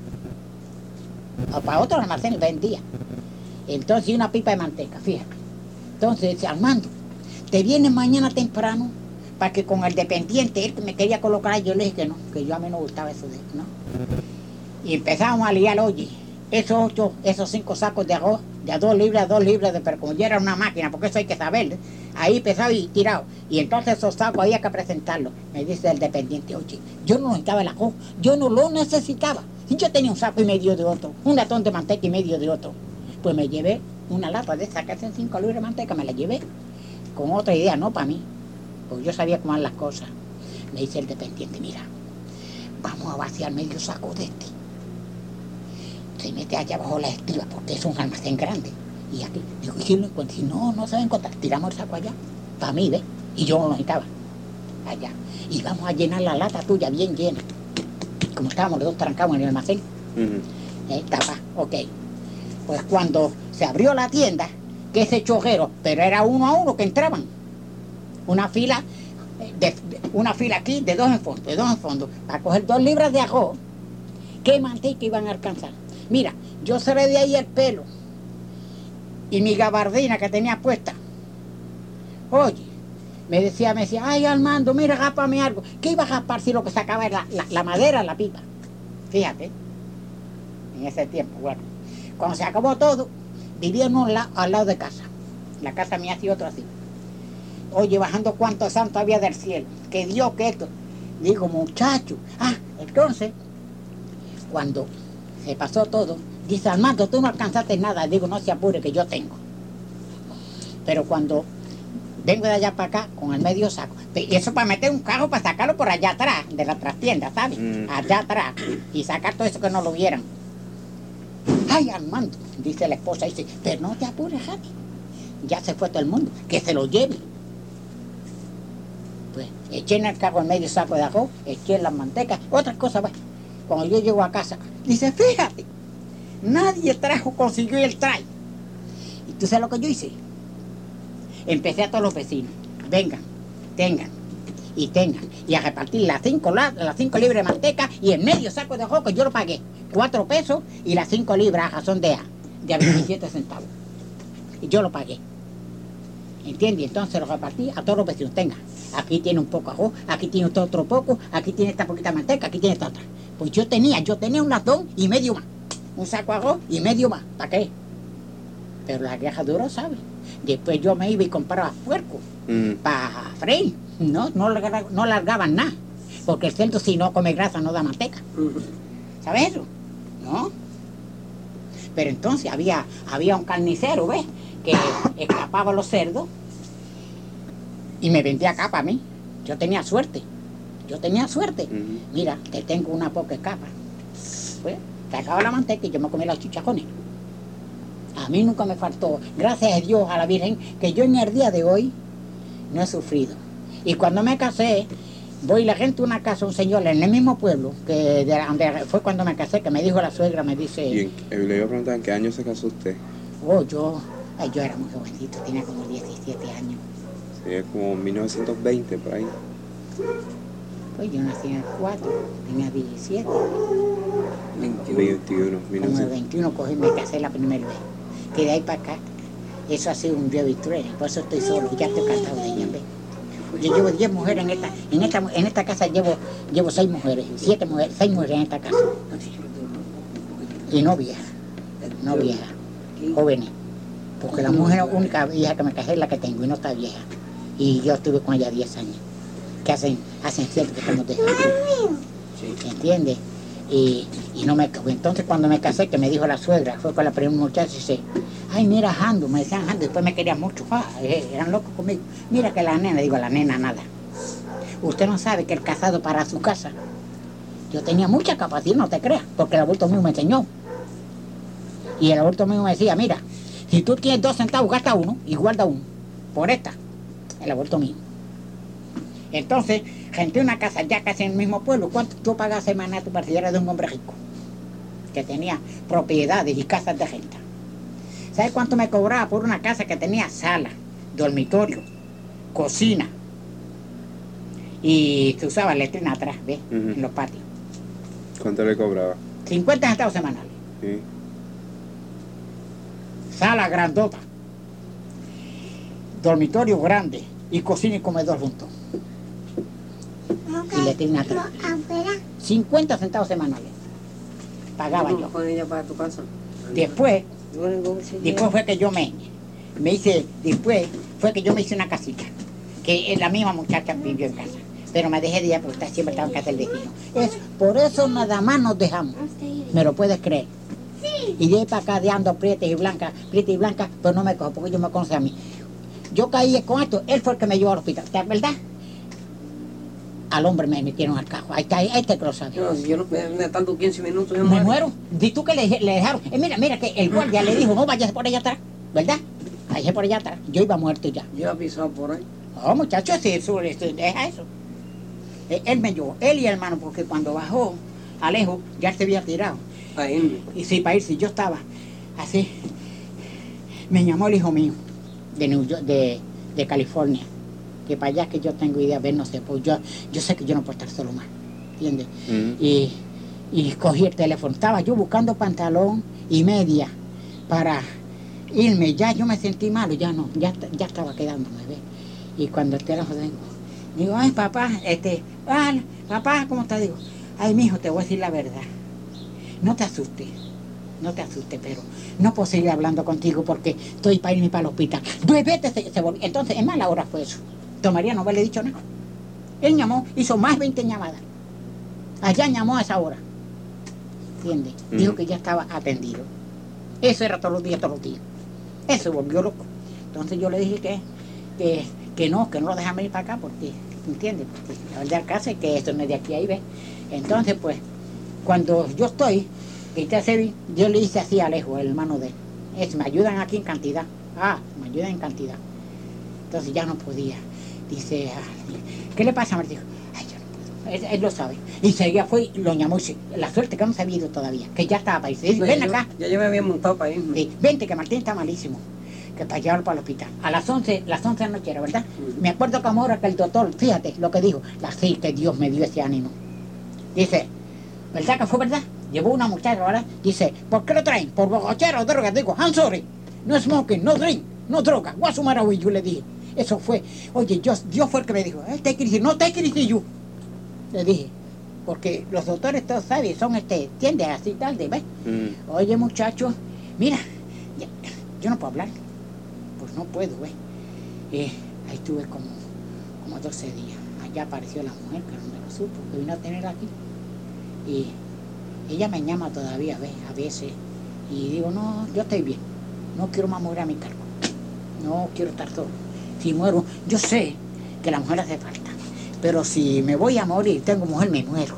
Speaker 2: O para otros almacenes vendía. Entonces, y una pipa de manteca, fíjate. Entonces dice, Armando, te vienes mañana temprano para que con el dependiente, él que me quería colocar, yo le dije que no, que yo a mí no gustaba eso de, ¿no? Y empezamos a liar, oye, esos 5 sacos de arroz, de a 2 libras, pero como yo era una máquina, porque eso hay que saber, ahí pesado y tirado. Y entonces esos sacos había que presentarlos. Me dice el dependiente, oye, yo no necesitaba el arroz, yo no lo necesitaba. Y yo tenía un saco y medio de otro, un latón de manteca y medio de otro. Pues me llevé una lata de esa que hacen 5 libras de manteca, me la llevé con otra idea, no para mí, porque yo sabía cómo eran las cosas. Me dice el dependiente, mira, vamos a vaciar medio saco de este. Se mete allá abajo la estiva porque es un almacén grande. Y aquí, digo, ¿y si lo encuentro? Si no se va a encontrar, tiramos el saco allá, para mí, ¿ves? Y yo no lo necesitaba, allá. Y vamos a llenar la lata tuya bien llena. Como estábamos los dos trancados en el almacén,
Speaker 1: Ujú.
Speaker 2: estaba, ok. Pues cuando se abrió la tienda, que ese chojero, pero era 1 a 1 que entraban. Una fila, una fila aquí de 2 en fondo, para coger 2 libras de arroz. ¿Qué manteca iban a alcanzar? Mira, yo cerré de ahí el pelo y mi gabardina que tenía puesta. Oye, me decía, ay Armando, mira, rápame algo. ¿Qué iba a raspar si lo que sacaba era la madera, la pipa? Fíjate, en ese tiempo, bueno. Cuando se acabó todo, vivíamos al lado de casa. La casa mía y otro así. Oye, bajando cuántos santos había del cielo. Que Dios, que esto. Digo, muchacho. Entonces, cuando se pasó todo, dice, Armando, tú no alcanzaste nada. Digo, no se apure, que yo tengo. Pero cuando vengo de allá para acá, con el medio saco, y eso para meter un carro, para sacarlo por allá atrás, de la trastienda, ¿sabes? Allá atrás, y sacar todo eso que no lo vieran. Ay, Armando, dice la esposa, dice, pero no te apures, Javi. Ya se fue todo el mundo, que se lo lleve. Pues eché en el carro el medio saco de arroz, eché las mantecas, otras cosas. Pues. Cuando yo llego a casa, dice, fíjate, nadie consiguió el traje. ¿Y tú sabes lo que yo hice? Empecé a todos los vecinos, vengan, tengan, y a repartir las 5 libras de manteca y el medio saco de arroz que yo lo pagué, 4 pesos y las 5 libras a razón de 27 centavos. Y yo lo pagué. ¿Entiendes? Entonces lo repartí a todos los vecinos. Tenga, aquí tiene un poco de arroz, aquí tiene usted otro poco, aquí tiene esta poquita manteca, aquí tiene esta otra. Pues yo tenía un latón y medio más. Un saco de arroz y medio más. ¿Para qué? Pero la vieja duro, ¿sabe? Después yo me iba y compraba puerco para freír. No largaban nada. Porque el cerdo, si no come grasa, no da manteca. ¿Sabes eso? ¿No? Pero entonces había un carnicero, ¿ves? Que escapaba los cerdos y me vendía acá para mí. Yo tenía suerte. Mira, te tengo una poca capa. Pues, sacaba la manteca y yo me comía los chichacones. A mí nunca me faltó, gracias a Dios, a la Virgen, que yo en el día de hoy no he sufrido. Y cuando me casé, voy la gente a una casa, un señor en el mismo pueblo, que fue cuando me casé, que me dijo la suegra, me dice...
Speaker 1: Y le iba a preguntar, ¿en qué año se casó usted?
Speaker 2: Oh, yo era muy jovencito, tenía como 17 años.
Speaker 1: Sí, es como 1920, por ahí.
Speaker 2: Pues yo nací en el 4, tenía 17.
Speaker 1: 21,
Speaker 2: Como el 21 cogí y me casé la primera vez. Que de ahí para acá, eso ha sido un día victoria, por eso estoy solo, ya estoy cansado de ella, ¿ves? Yo llevo 10 mujeres en esta casa, llevo 6 mujeres, 6 mujeres en esta casa. Y no viejas, jóvenes. Porque la mujer única vieja que me casé es la que tengo y no está vieja. Y yo estuve con ella 10 años. Que hacen cierto que estamos dejando. ¿Entiendes? Y no me... Entonces cuando me casé, que me dijo la suegra, fue con la primera muchacha y dice, ay, mira, Jando, me decían Jando, después me querían mucho, eran locos conmigo. Mira que la nena, digo, la nena nada. Usted no sabe que el casado para su casa. Yo tenía mucha capacidad, no te creas, porque el abuelo mío me enseñó. Y el abuelo mío me decía, mira, si tú tienes 2 centavos, gasta uno y guarda uno. Por esta, el abuelo mío. Entonces, renté una casa ya casi en el mismo pueblo. ¿Cuánto tú pagas semana tu partida de un hombre rico? Que tenía propiedades y casas de renta. ¿Sabes cuánto me cobraba por una casa que tenía sala, dormitorio, cocina? Y se usaba letrina atrás, ¿ves? En los patios.
Speaker 1: ¿Cuánto le cobraba?
Speaker 2: 50 centavos semanales.
Speaker 1: Sí.
Speaker 2: Sala grandota. Dormitorio grande. Y cocina y comedor juntos. Y letrina atrás. 50 centavos semanales. Pagaba yo.
Speaker 3: Con ella para tu casa.
Speaker 2: Después fue que yo me hice una casita, que la misma muchacha vivió en casa, pero me dejé de ella porque siempre estaba en casa del vecino. Por eso nada más nos dejamos, me lo puedes creer. Y de ahí para acá de ando prieta y blanca, pero no me cojo porque yo me conoce a mí. Yo caí con esto, él fue el que me llevó al hospital, ¿verdad? Al hombre me metieron al carro, ahí está, este que lo sabe.
Speaker 3: Yo no me tardo 15 minutos.
Speaker 2: Me muero. ¿Y tú que le dejaron? Mira que el guardia le dijo, no vayas por allá atrás, ¿verdad? Vayas por allá atrás. Yo iba muerto ya.
Speaker 3: Yo he pisado por ahí.
Speaker 2: No, muchachos, sí, deja eso. Él me llevó, él y el hermano, porque cuando bajó Alejo, ya se había tirado.
Speaker 3: Para irme.
Speaker 2: Y sí, para irse, yo estaba así. Me llamó el hijo mío de California. Que para allá que yo tengo idea, ver, no sé, pues yo sé que yo no puedo estar solo más, ¿entiendes? Y cogí el teléfono, estaba yo buscando pantalón y media para irme, ya yo me sentí malo, ya estaba quedándome, ¿ves? Y cuando el teléfono digo, ay papá, papá, ¿cómo estás? Digo, ay mijo, te voy a decir la verdad, no te asustes, pero no puedo seguir hablando contigo porque estoy para irme para el hospital. 2 veces se volvió, entonces en mala hora fue eso. Tomaría no haberle dicho nada. Él llamó, hizo más 20 llamadas. Allá llamó a esa hora. ¿Entiendes? Dijo que ya estaba atendido. Eso era todos los días. Él se volvió loco. Entonces yo le dije que no lo dejaba ir para acá porque, ¿entiendes? Porque la verdad caso es que esto no es de aquí a ahí, ¿ves? Entonces, pues, cuando yo estoy, yo le hice así a Alejo, el hermano de él. Me ayudan aquí en cantidad. Me ayudan en cantidad. Entonces ya no podía. Dice, ¿qué le pasa, Martín? Ay, yo no puedo. Él lo sabe. Y seguía, fue y lo llamó y dice, la suerte que no se había ido todavía, que ya estaba para irse. Dice, ven acá.
Speaker 3: Ya yo me había montado para irme.
Speaker 2: Sí, vente, que Martín está malísimo. Que para llevarlo para el hospital. A las 11 de la noche era, ¿verdad? Me acuerdo como ahora que el doctor, fíjate lo que dijo, sí, que Dios me dio ese ánimo. Dice, ¿verdad que fue verdad? Llevó una muchacha, ¿verdad? Dice, ¿por qué lo traen? ¿Por borrachera o droga? Digo, I'm sorry. No smoking, no drink. no droga, guaso maraví, yo le dije. Eso fue, oye, Dios fue el que me dijo, take it easy, no take it easy, you. Le dije, porque los doctores todos saben, son tienden así tarde, ¿ves? Oye, muchacho, mira, yo no puedo hablar, pues no puedo, ¿ves? Ahí estuve como 12 días. Allá apareció la mujer, que no me lo supo, que vino a tener aquí. Y ella me llama todavía, ¿ves? A veces. Y digo, no, yo estoy bien. No quiero más morir a mi cargo. No quiero estar solo. Si muero, yo sé que la mujer hace falta. Pero si me voy a morir, tengo mujer, me muero.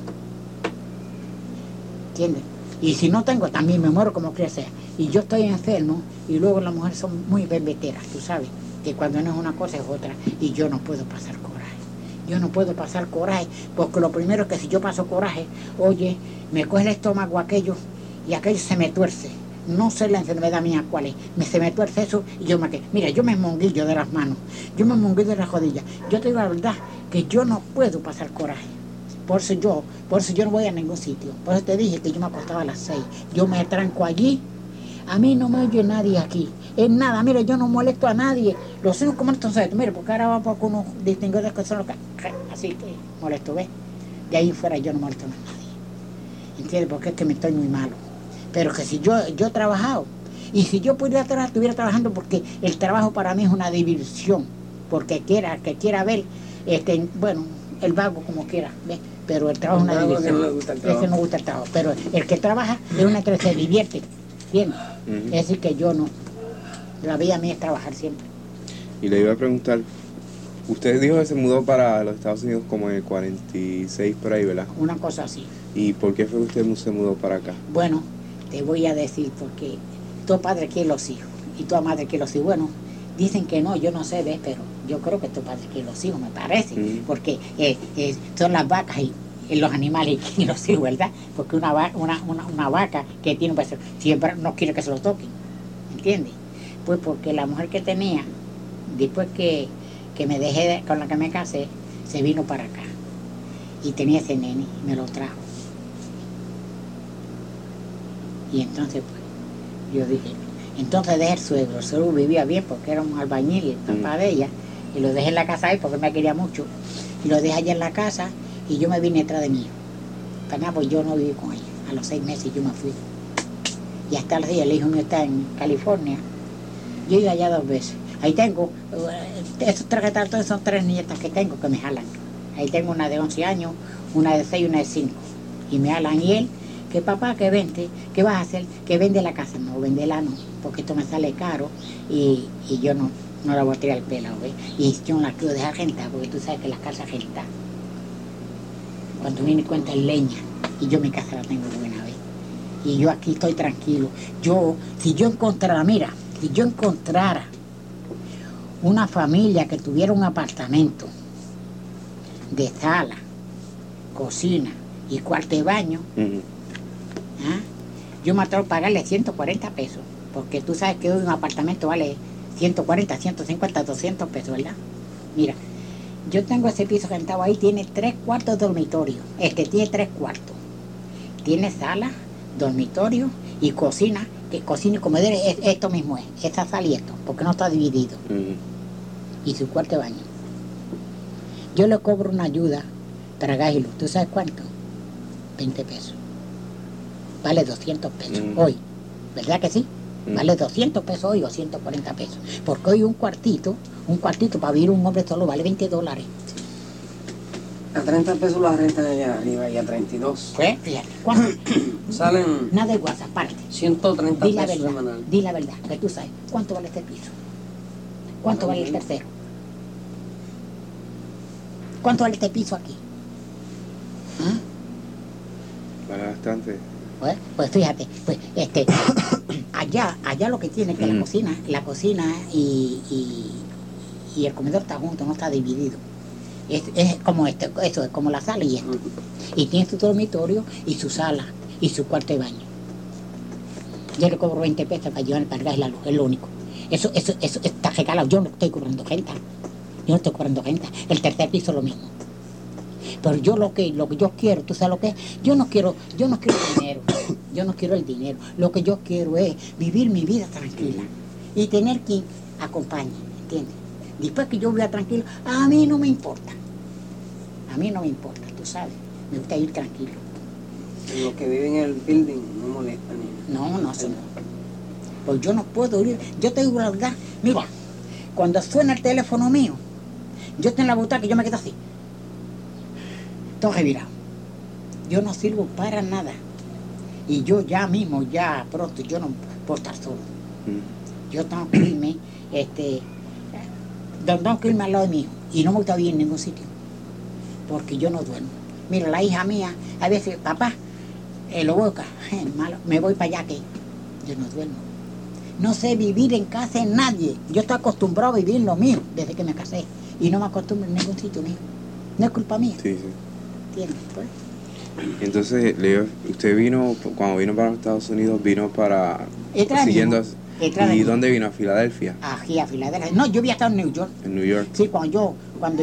Speaker 2: ¿Entiendes? Y si no tengo, también me muero como quiera sea. Y yo estoy enfermo y luego las mujeres son muy bembeteras, tú sabes, que cuando no es una cosa es otra. Y yo no puedo pasar coraje. Yo no puedo pasar coraje, porque lo primero es que si yo paso coraje, oye, me coge el estómago aquello y aquello se me tuerce. No sé la enfermedad mía cuál es. Se me tuerce eso y yo me quedo. Mira, yo me monguillo de las manos, yo me monguillo de las rodillas. Yo te digo la verdad que yo no puedo pasar coraje. Por eso yo no voy a ningún sitio. Por eso te dije que yo me acostaba a las 6. Yo me tranco allí. A mí no me oye nadie aquí. Es nada, mire, yo no molesto a nadie. Los hijos como entonces, mire, porque ahora vamos con unos distinguidos que son los que así que molesto, ¿ves? De ahí fuera yo no molesto a nadie. ¿Entiendes? Porque es que me estoy muy malo. Pero que si yo he trabajado, y si yo pudiera trabajar, estuviera trabajando, porque el trabajo para mí es una diversión. Porque que quiera ver, bueno, el vago como quiera, ¿ves? Pero el trabajo es una diversión. Ese no gusta el trabajo. Pero el que trabaja es una que se divierte. ¿Entiendes? Es decir, que yo no. La vida mía es trabajar siempre.
Speaker 1: Y le iba a preguntar, usted dijo que se mudó para los Estados Unidos como en el 46 por ahí, ¿verdad?
Speaker 2: Una cosa así.
Speaker 1: ¿Y por qué fue que usted se mudó para acá?
Speaker 2: Bueno, te voy a decir porque tu padre quiere los hijos y tu madre quiere los hijos. Bueno, dicen que no, yo no sé, ¿ves? Pero yo creo que tu padre quiere los hijos, me parece, porque son las vacas y los animales y los hijos, ¿verdad? Porque una vaca que tiene un beso siempre no quiere que se lo toquen, ¿entiendes? Pues porque la mujer que tenía, después que me dejé con la que me casé, se vino para acá y tenía ese nene y me lo trajo. Y entonces pues yo dije, entonces dejé el suegro vivía bien porque era un albañil, el papá de ella, y lo dejé en la casa ahí porque me quería mucho, y lo dejé allá en la casa y yo me vine detrás de mí. Para nada, pues yo no viví con ella. A los 6 meses yo me fui. Y hasta el día el hijo mío está en California. Yo he ido allá 2 veces. Ahí tengo, esos tres son 3 nietas que tengo que me jalan. Ahí tengo una de 11 años, una de 6 y una de 5. Y me jalan. Y él, que papá, que vende, ¿qué vas a hacer? Que vende la casa. No, vendela no, porque esto me sale caro y yo no la voy a tirar el pelo, ¿ves? Y yo no la quiero dejar rentar, porque tú sabes que las casas rentan. Cuando viene cuenta es leña, y yo mi casa la tengo buena, ¿ves? Y yo aquí estoy tranquilo. Si yo encontrara una familia que tuviera un apartamento de sala, cocina y cuarto de baño, yo me atrevo a pagarle 140 pesos, porque tú sabes que hoy un apartamento vale 140, 150, 200 pesos, ¿verdad? Mira, yo tengo ese piso rentado ahí, tiene 3 cuartos de dormitorio. Tiene 3 cuartos. Tiene sala, dormitorio y cocina, que cocina y comedor es esto mismo, esa sala y esto, porque no está dividido. Y su cuarto de baño. Yo le cobro una ayuda para gas y luz. ¿Tú sabes cuánto? 20 pesos. Vale 200 pesos hoy. ¿Verdad que sí? Vale 200 pesos hoy o 140 pesos. Porque hoy un cuartito para vivir un hombre solo vale $20.
Speaker 3: A 30 pesos la renta allá arriba y a 32.
Speaker 2: Pues, fíjate, ¿cuánto?
Speaker 3: Salen
Speaker 2: Nada de WhatsApp, aparte.
Speaker 3: 130
Speaker 2: Di la
Speaker 3: pesos
Speaker 2: verdad,
Speaker 3: semanal.
Speaker 2: di la verdad, que tú sabes. ¿Cuánto vale este piso? ¿Cuánto vale el tercero? ¿Cuánto vale este piso aquí?
Speaker 1: Vale bastante.
Speaker 2: Pues fíjate, pues allá lo que tiene que la cocina y el comedor está junto, no está dividido. Es como eso es como la sala y esto. Y tiene su dormitorio y su sala y su cuarto de baño. Yo le cobro 20 pesos para llevar el gas y la luz, es lo único. Eso está regalado, yo no estoy cobrando renta. El tercer piso lo mismo. Pero yo lo que yo quiero, ¿tú sabes lo que es? Yo no quiero dinero, yo no quiero el dinero. Lo que yo quiero es vivir mi vida tranquila y tener quien acompañe, ¿entiendes? Después que yo viva tranquilo, a mí no me importa. A mí no me importa, tú sabes. Me gusta ir tranquilo.
Speaker 3: Los que viven en el building no molestan ni nada.
Speaker 2: No, eso no. Pues yo no puedo ir. Yo te digo la verdad. Mira, cuando suena el teléfono mío, yo estoy en la butaca y yo me quedo así. Todo revirado. Yo no sirvo para nada. Y yo ya mismo, ya pronto, yo no puedo estar solo. Yo tengo que irme, tengo que irme al lado de mi hijo. Y no me gusta vivir en ningún sitio. Porque yo no duermo. Mira, la hija mía, a veces, papá, lo boca, malo, me voy para allá que yo no duermo. No sé vivir en casa de nadie. Yo estoy acostumbrado a vivir lo mío desde que me casé. Y no me acostumbro en ningún sitio mío. No es culpa mía.
Speaker 1: Sí, sí.
Speaker 2: ¿Entiendes? Pues,
Speaker 1: Entonces, Leo, usted vino, cuando vino para los Estados Unidos, vino para...
Speaker 2: Detrás de
Speaker 1: siguiendo...
Speaker 2: mí, detrás de
Speaker 1: ¿Y
Speaker 2: mí.
Speaker 1: dónde vino? ¿A Filadelfia?
Speaker 2: Aquí a Filadelfia. No, yo había estado en New York.
Speaker 1: En New York.
Speaker 2: Sí, cuando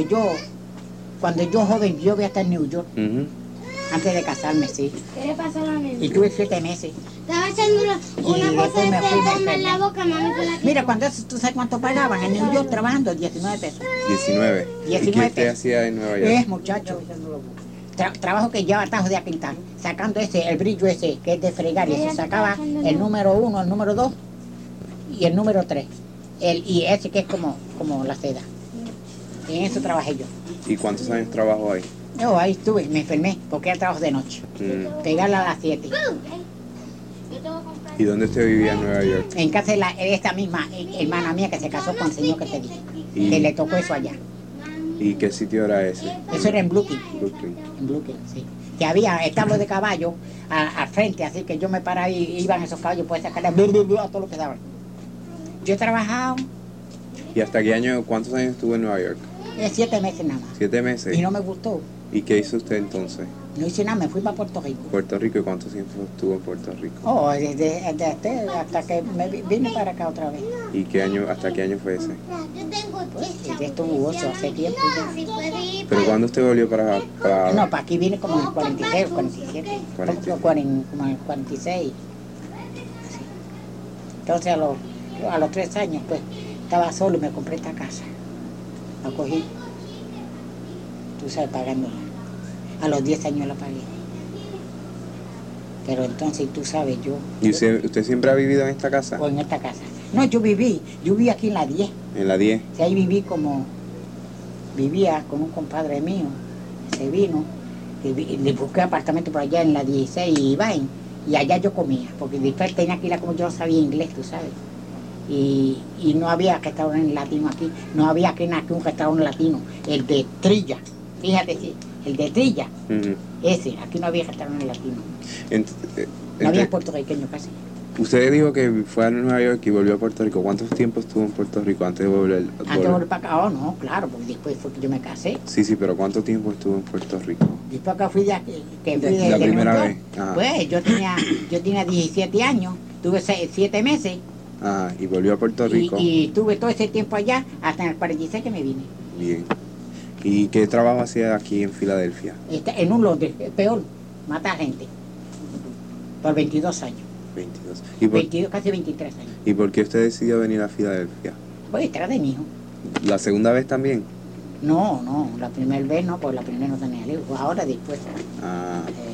Speaker 2: yo joven, yo había estado en New York.
Speaker 1: Ujú.
Speaker 2: Antes de casarme, sí.
Speaker 5: ¿Qué le pasó a la nena?
Speaker 2: Y tuve 7 meses.
Speaker 5: Estaba echando una
Speaker 2: después
Speaker 5: cosa de
Speaker 2: me fui, me
Speaker 5: goma en la
Speaker 2: enfermé.
Speaker 5: boca, mami, con la que...
Speaker 2: Mira, cuando eso, ¿tú sabes cuánto pagaban? En New York trabajando, 19 pesos.
Speaker 1: 19. ¿Y qué
Speaker 2: 19
Speaker 1: usted hacía en Nueva York?
Speaker 2: Muchacho. Trabajo que lleva atajos de aquintar. Sacando el brillo ese, que es de fregar. Y se sacaba el número 1, el número 2 y el número 3. Y ese que es como la seda. Y en eso trabajé yo.
Speaker 1: ¿Y cuántos años trabajó ahí?
Speaker 2: Yo ahí estuve, me enfermé, porque era trabajo de noche. Pegarla a las 7.
Speaker 5: Yo te voy a comprar...
Speaker 1: ¿Y dónde usted vivía en Nueva York?
Speaker 2: En casa de esta misma hermana mía que se casó con el señor que te dije.
Speaker 1: Y-
Speaker 2: Que le tocó eso allá.
Speaker 1: ¿Y qué sitio era ese?
Speaker 2: Eso era en Brooklyn.
Speaker 1: Brooklyn.
Speaker 2: En Brooklyn, sí. Que había establos de caballo al frente, así que yo me paraba y iban esos caballos, pues sacar a todo lo que daban. Yo he trabajado
Speaker 1: ¿Y hasta qué año, cuántos años estuvo en Nueva York?
Speaker 2: 7 meses nada más.
Speaker 1: 7 meses.
Speaker 2: Y no me gustó.
Speaker 1: ¿Y qué hizo usted entonces?
Speaker 2: No hice nada, me fui para Puerto Rico.
Speaker 1: ¿Puerto Rico? ¿Y cuánto tiempo estuvo en Puerto Rico?
Speaker 2: Oh, hasta que vine para acá otra vez.
Speaker 1: ¿Y qué año, hasta qué año fue ese?
Speaker 5: Yo tengo
Speaker 2: Pues, estuvo eso hace tiempo ya.
Speaker 5: Si puede ir
Speaker 1: ¿Pero cuándo usted volvió para
Speaker 2: No, para aquí vine como en el 46, 47.
Speaker 1: 47.
Speaker 2: Como en el 46. Así. Entonces a los 3 años, pues, estaba solo y me compré esta casa. La cogí, tú sabes, pagándola. A los 10 años la pagué. Pero entonces, tú sabes,
Speaker 1: ¿Y usted siempre ha vivido en esta casa?
Speaker 2: o en esta casa. No, yo viví aquí en la 10.
Speaker 1: En la 10.
Speaker 2: Sí, ahí vivía con un compadre mío, se vino, le busqué apartamento por allá en la 16 y Ibaen, y allá yo comía, porque después tenía que ir a como yo no sabía inglés, tú sabes. Y no había restaurante latino aquí, no había aquí un restaurante latino, el de Trilla, fíjate, sí, el de Trilla,
Speaker 1: Ujú.
Speaker 2: ese, aquí no había restaurante latino,
Speaker 1: Ent-
Speaker 2: no había
Speaker 1: entonces,
Speaker 2: puertorriqueño casi.
Speaker 1: usted dijo que fue a Nueva York y volvió a Puerto Rico. ¿Cuánto tiempo estuvo en Puerto Rico antes de volver?
Speaker 2: Antes de volver para acá, oh no, claro, porque después fue que yo me casé.
Speaker 1: Sí, sí, pero ¿cuánto tiempo estuvo en Puerto Rico?
Speaker 2: Después que fui que fui
Speaker 1: La
Speaker 2: de
Speaker 1: primera
Speaker 2: New
Speaker 1: vez.
Speaker 2: York,
Speaker 1: Ajá.
Speaker 2: pues yo tenía 17 años, tuve 7 meses
Speaker 1: Ah, y volvió a Puerto Rico.
Speaker 2: y tuve todo ese tiempo allá hasta en el 46 que me vine.
Speaker 1: Bien. ¿Y qué trabajo hacía aquí en Filadelfia?
Speaker 2: En un Londres, peor, matar gente. Por 22 años,
Speaker 1: 22.
Speaker 2: 22, casi 23 años.
Speaker 1: ¿Y por qué usted decidió venir a Filadelfia?
Speaker 2: Voy detrás de mi hijo.
Speaker 1: ¿La segunda vez también?
Speaker 2: No, la primera vez no, porque la primera no tenía hijo, ahora después.
Speaker 1: Ah,
Speaker 2: eh,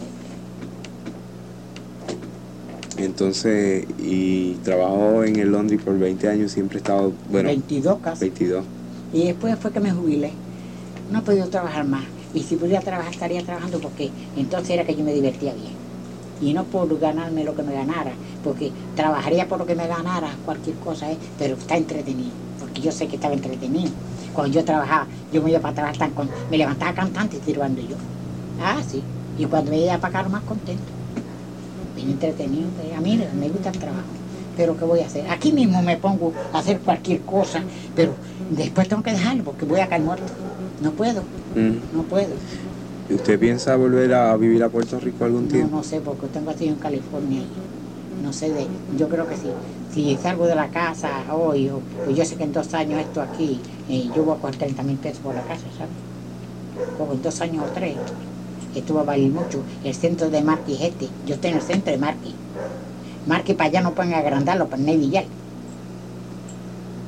Speaker 1: entonces, y trabajó en el Londres por 20 años, siempre he estado, bueno,
Speaker 2: 22 casi.
Speaker 1: 22.
Speaker 2: Y después fue que me jubilé. No he podido trabajar más. Y si pudiera trabajar, estaría trabajando porque entonces era que yo me divertía bien. Y no por ganarme lo que me ganara, porque trabajaría por lo que me ganara, cualquier cosa, pero está entretenido, porque yo sé que estaba entretenido. Cuando yo trabajaba, yo me iba para trabajar, me levantaba cantante sirvando yo. Ah, sí. Y cuando me iba para acá, más contento. Bien entretenido. A mí me gusta el trabajo. Pero ¿qué voy a hacer? Aquí mismo me pongo a hacer cualquier cosa, pero después tengo que dejarlo porque voy a caer muerto. No puedo, no puedo.
Speaker 1: ¿Y usted piensa volver a vivir a Puerto Rico algún tiempo?
Speaker 2: No sé, porque tengo así en California. No sé, yo creo que sí. Si salgo de la casa hoy, o yo sé que en 2 años esto aquí, yo voy a coger 30,000 pesos por la casa, ¿sabes? Como en 2 años o 3. Esto va a valer mucho. El centro de Marquis es este. Yo estoy en el centro de Marquis. Marquis para allá no pueden agrandarlo, para Ney Villar.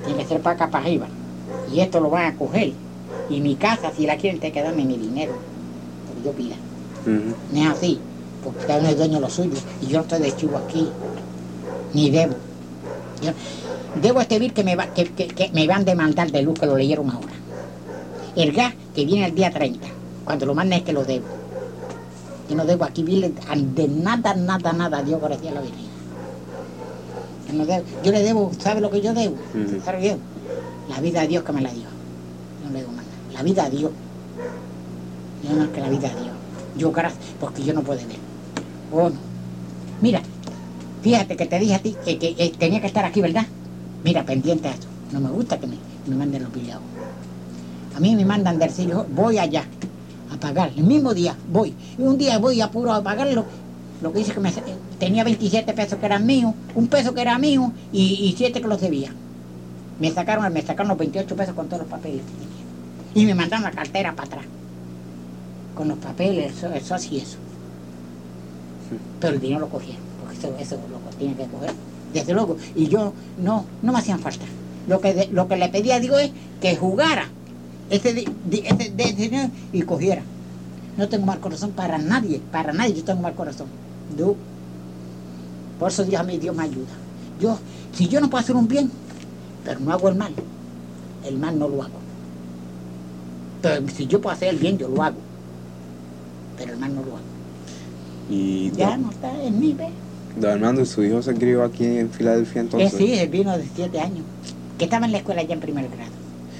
Speaker 2: tiene que ser para acá, para arriba. Y esto lo van a coger. Y mi casa, si la quieren, te que darme mi dinero. Porque yo pida. No es así, porque cada uno es dueño de lo suyo. Y yo no estoy de chivo aquí, ni debo. Yo debo este bill que me van a demandar de luz, que lo leyeron ahora. El gas que viene el día 30, cuando lo manden es que lo debo. Yo no debo aquí bill de nada, Dios gracias a la Virgen. Yo no debo, yo le debo, ¿sabe lo que yo debo? ¿Sabe bien? La vida a Dios que me la dio. Yo no le debo nada. La vida a Dios. Yo no, que la vida a Dios. Yo gracias, porque yo no puedo ver. Oh, no. Mira, fíjate que te dije a ti que tenía que estar aquí, ¿verdad? Mira, pendiente a eso. No me gusta que me manden los pillados. A mí me mandan del sitio, voy allá a pagar. El mismo día voy. Y un día voy apuro a pagarlo. Lo que dice que tenía 27 pesos que eran míos, 1 peso que era mío y 7 que los debía. Me sacaron los 28 pesos con todos los papeles que tenía. Y me mandaron la cartera para atrás. Con los papeles, eso así, eso. Pero el dinero lo cogieron, porque eso lo tienen que coger, desde luego. Y yo no me hacían falta. Lo que le pedí a Dios es que jugara ese dinero y cogiera. No tengo mal corazón para nadie, yo tengo mal corazón. Yo, por eso Dios me ayuda. Si yo no puedo hacer un bien, pero no hago el mal no lo hago. Pero si yo puedo hacer el bien, yo lo hago. Pero el mal no lo hago.
Speaker 1: Y
Speaker 2: Ya no está en mí, ¿ves?
Speaker 1: don Armando, ¿su hijo se crió aquí en Filadelfia entonces?
Speaker 2: Sí, él vino de 7 años, que estaba en la escuela ya en primer grado.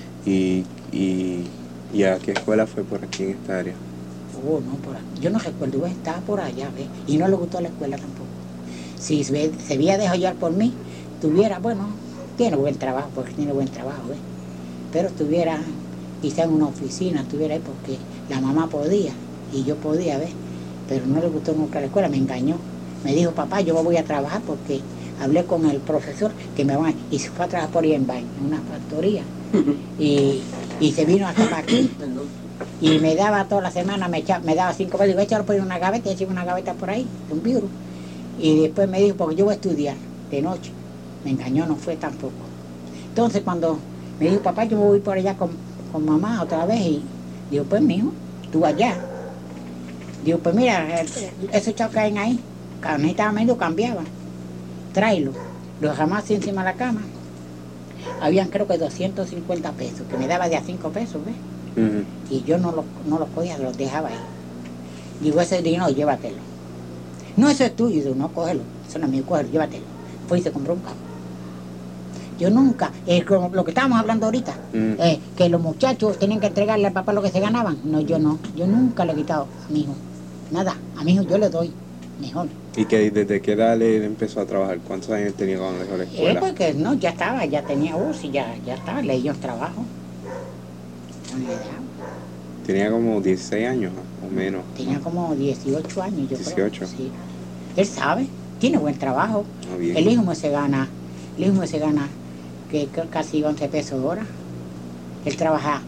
Speaker 1: ¿Y a qué escuela fue por aquí en esta área?
Speaker 2: Oh, no, yo no recuerdo, estaba por allá, ¿ves? Y no le gustó la escuela tampoco. Si se había dejado llevar por mí, tiene buen trabajo, porque tiene buen trabajo, ¿ves? Pero estuviera quizá en una oficina, estuviera ahí porque la mamá podía y yo podía, ¿ves? Pero no le gustó nunca la escuela, me engañó. Me dijo, papá, yo voy a trabajar porque hablé con el profesor que me van y se fue a trabajar por ahí en una factoría. Y se vino hasta aquí y me daba toda la semana, me daba 5 pesos, y voy a echarlo por una gaveta, y eché una gaveta por ahí, un vidrio. Y después me dijo, porque yo voy a estudiar de noche. Me engañó, no fue tampoco. Entonces cuando me dijo, papá, yo voy por allá con mamá otra vez, y digo, pues mijo, tú allá. Digo, pues mira, esos chavos caen ahí, cada necesitaba medio cambiaba, tráelo. Los dejamos así encima de la cama. Habían creo que 250 pesos, que me daba de a 5 pesos, ¿ves? Y yo no los cogía, los dejaba ahí. Digo, ese dinero, llévatelo. No, eso es tuyo, digo, no, cógelo, eso no es mío, cógelo, llévatelo. Fue y se compró un carro. Yo nunca, como lo que estábamos hablando ahorita, que los muchachos tenían que entregarle al papá lo que se ganaban. No, yo nunca le he quitado a mi hijo, nada, a mi hijo yo le doy, mejor.
Speaker 1: ¿Y que desde qué edad él empezó a trabajar? ¿Cuántos años tenía cuando dejó la escuela?
Speaker 2: Porque no, ya tenía, ya estaba, leía un trabajo.
Speaker 1: Tenía como 16 años o menos.
Speaker 2: Tenía como 18 años, yo
Speaker 1: 18.
Speaker 2: creo. Sí. Él sabe, tiene buen trabajo.
Speaker 1: Bien.
Speaker 2: El hijo me se gana que casi 11 pesos hora. Él trabaja,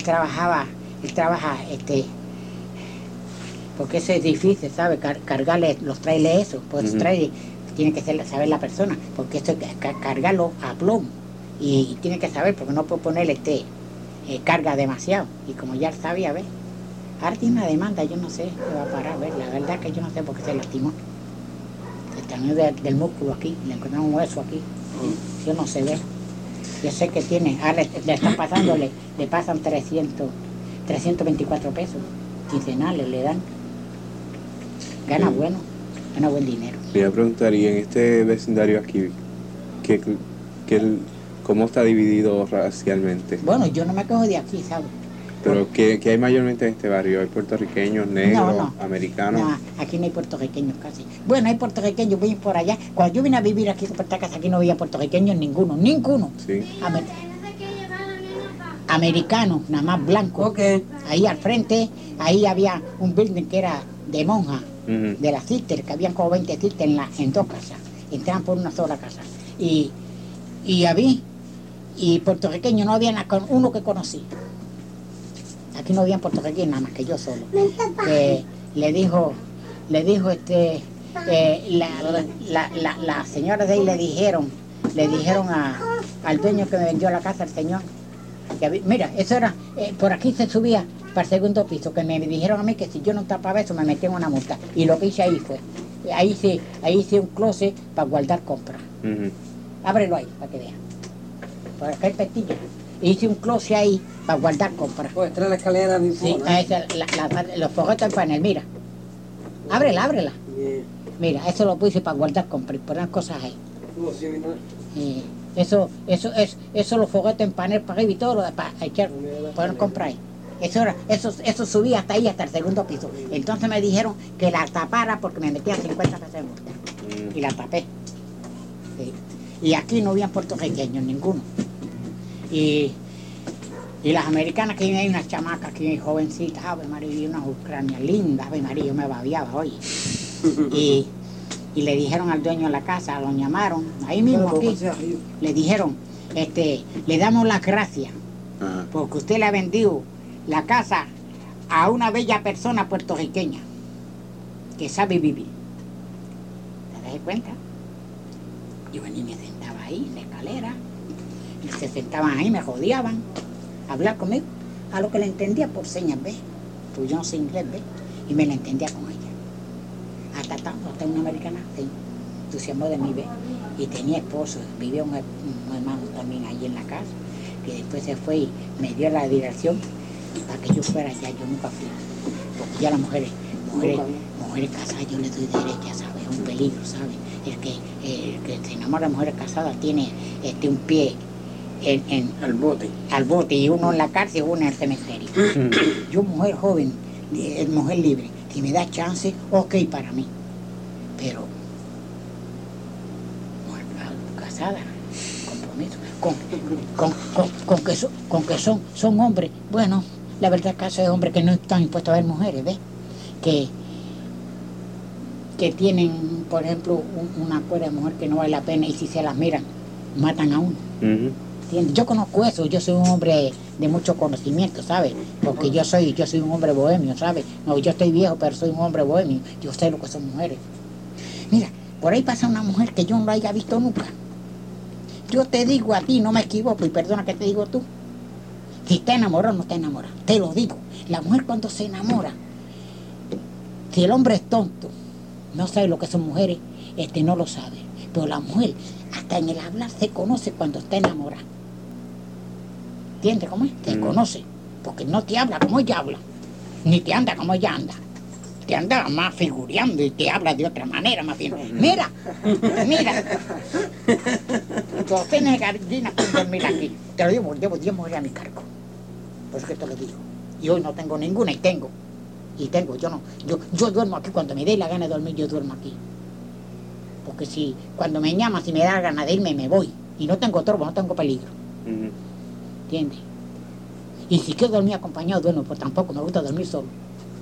Speaker 2: porque eso es difícil, ¿sabe? Cargarle los trailers eso, pues tiene que saber la persona, porque esto es cargarlo a plomo y tiene que saber, porque no puede ponerle carga demasiado, y como ya sabía, ¿ves? Ahora tiene una demanda, yo no sé qué va a parar, ¿ves? La verdad que yo no sé por qué se lastimó. El tamaño del músculo aquí, le encontraron un hueso aquí, yo no sé, ¿ves? Yo sé que tiene, ahora le están pasando, le pasan 324 pesos quincenales, le dan. Gana bueno, gana buen dinero.
Speaker 1: Le iba a preguntar, y en este vecindario aquí, ¿cómo está dividido racialmente?
Speaker 2: Bueno, yo no me quejo de aquí, ¿sabes?
Speaker 1: ¿Pero qué hay mayormente en este barrio? ¿Hay puertorriqueños, negros, americanos?
Speaker 2: No, aquí no hay puertorriqueños casi. Bueno, hay puertorriqueños, voy por allá. Cuando yo vine a vivir aquí por esta casa, aquí no había puertorriqueños ninguno.
Speaker 1: Sí.
Speaker 2: Americanos, nada más blancos.
Speaker 3: Okay.
Speaker 2: Ahí al frente, ahí había un building que era de monja, de la sister, que habían como 20 sisters en 2 casas. Entraban por una sola casa. Y puertorriqueños no había uno que conocí. Aquí no había puertorriqueños nada más que yo solo. Le dijo la señora de ahí le dijeron al dueño que me vendió la casa, el señor. Mira, eso era, por aquí se subía para el segundo piso, que me dijeron a mí que si yo no tapaba eso me metían una multa. Y lo que hice ahí fue, ahí hice un closet para guardar compras. Ábrelo ahí, para que vean. Por acá hay pestillo. Hice un closet ahí para guardar compras.
Speaker 3: Pues trae la escalera de
Speaker 2: Sí, los fogotes del panel, mira. Ábrela.
Speaker 3: Yeah.
Speaker 2: Mira, eso lo puse para guardar compras y poner cosas ahí.
Speaker 3: Oh, sí, mira.
Speaker 2: Eso los fogotes en panel para arriba y todo lo de para echar, poner comprar ahí. Eso subía hasta ahí, hasta el segundo piso. Entonces me dijeron que la tapara porque me metía 50 pesos de multa. Y la tapé. Sí. Y aquí no habían puertorriqueños, ninguno. Y las americanas, que hay unas chamacas aquí, jovencitas, Ave María, y unas ucranias lindas, Ave María, yo me babiaba, oye. Y le dijeron al dueño de la casa, lo llamaron, ahí mismo aquí, le dijeron, le damos las gracias, porque usted le ha vendido la casa a una bella persona puertorriqueña, que sabe vivir. ¿Te das cuenta? Yo venía y me sentaba ahí en la escalera, y se sentaban ahí, me rodeaban, a hablar conmigo, a lo que le entendía por señas, ¿ves? Pues yo no sé inglés, ¿ves? Y me la entendía con ella. Hasta una americana se entusiasmó de mí, ¿ves? Y tenía esposo, vivía un hermano también ahí en la casa, que después se fue y me dio la dirección para que yo fuera allá. Yo nunca fui, porque ya las mujeres casadas yo les doy derecha, ¿sabes? Es un peligro, ¿sabes? El que se enamora de mujeres casadas tiene un pie al bote y uno en la cárcel y uno en el cementerio. Yo, mujer joven, mujer libre, si me da chance, ok para mí. Pero, mujer casada, compromiso, con que son hombres. Bueno, la verdad que caso es hombres que no están impuestos a ver mujeres, ¿ves? Que tienen, por ejemplo, una cuerda de mujer que no vale la pena y si se las miran, matan a uno. Yo conozco eso, yo soy un hombre de mucho conocimiento, ¿sabes? Porque yo soy un hombre bohemio, ¿sabes? No, yo estoy viejo, pero soy un hombre bohemio. Yo sé lo que son mujeres. Mira, por ahí pasa una mujer que yo no la haya visto nunca. Yo te digo a ti, no me equivoco, y perdona que te digo tú. Si está enamorado o no está enamorado, te lo digo. La mujer cuando se enamora, si el hombre es tonto, no sabe lo que son mujeres, no lo sabe. Pero la mujer, hasta en el hablar, se conoce cuando está enamorada. ¿Entiendes cómo es? Te conoce, porque no te habla como ella habla, ni te anda como ella anda. Te anda más figureando y te habla de otra manera, más bien. Mira. Tú tienes gallina con dormir aquí. Te lo digo, llevo 10 mujeres a mi cargo. Por eso que te lo digo. Y hoy no tengo ninguna, yo duermo aquí. Cuando me dé la gana de dormir, yo duermo aquí. Porque si cuando me llaman, si me da la gana de irme, me voy. Y no tengo torbo, no tengo peligro. ¿Entiendes? Y si quiero dormir acompañado, duermo, pues tampoco me gusta dormir solo.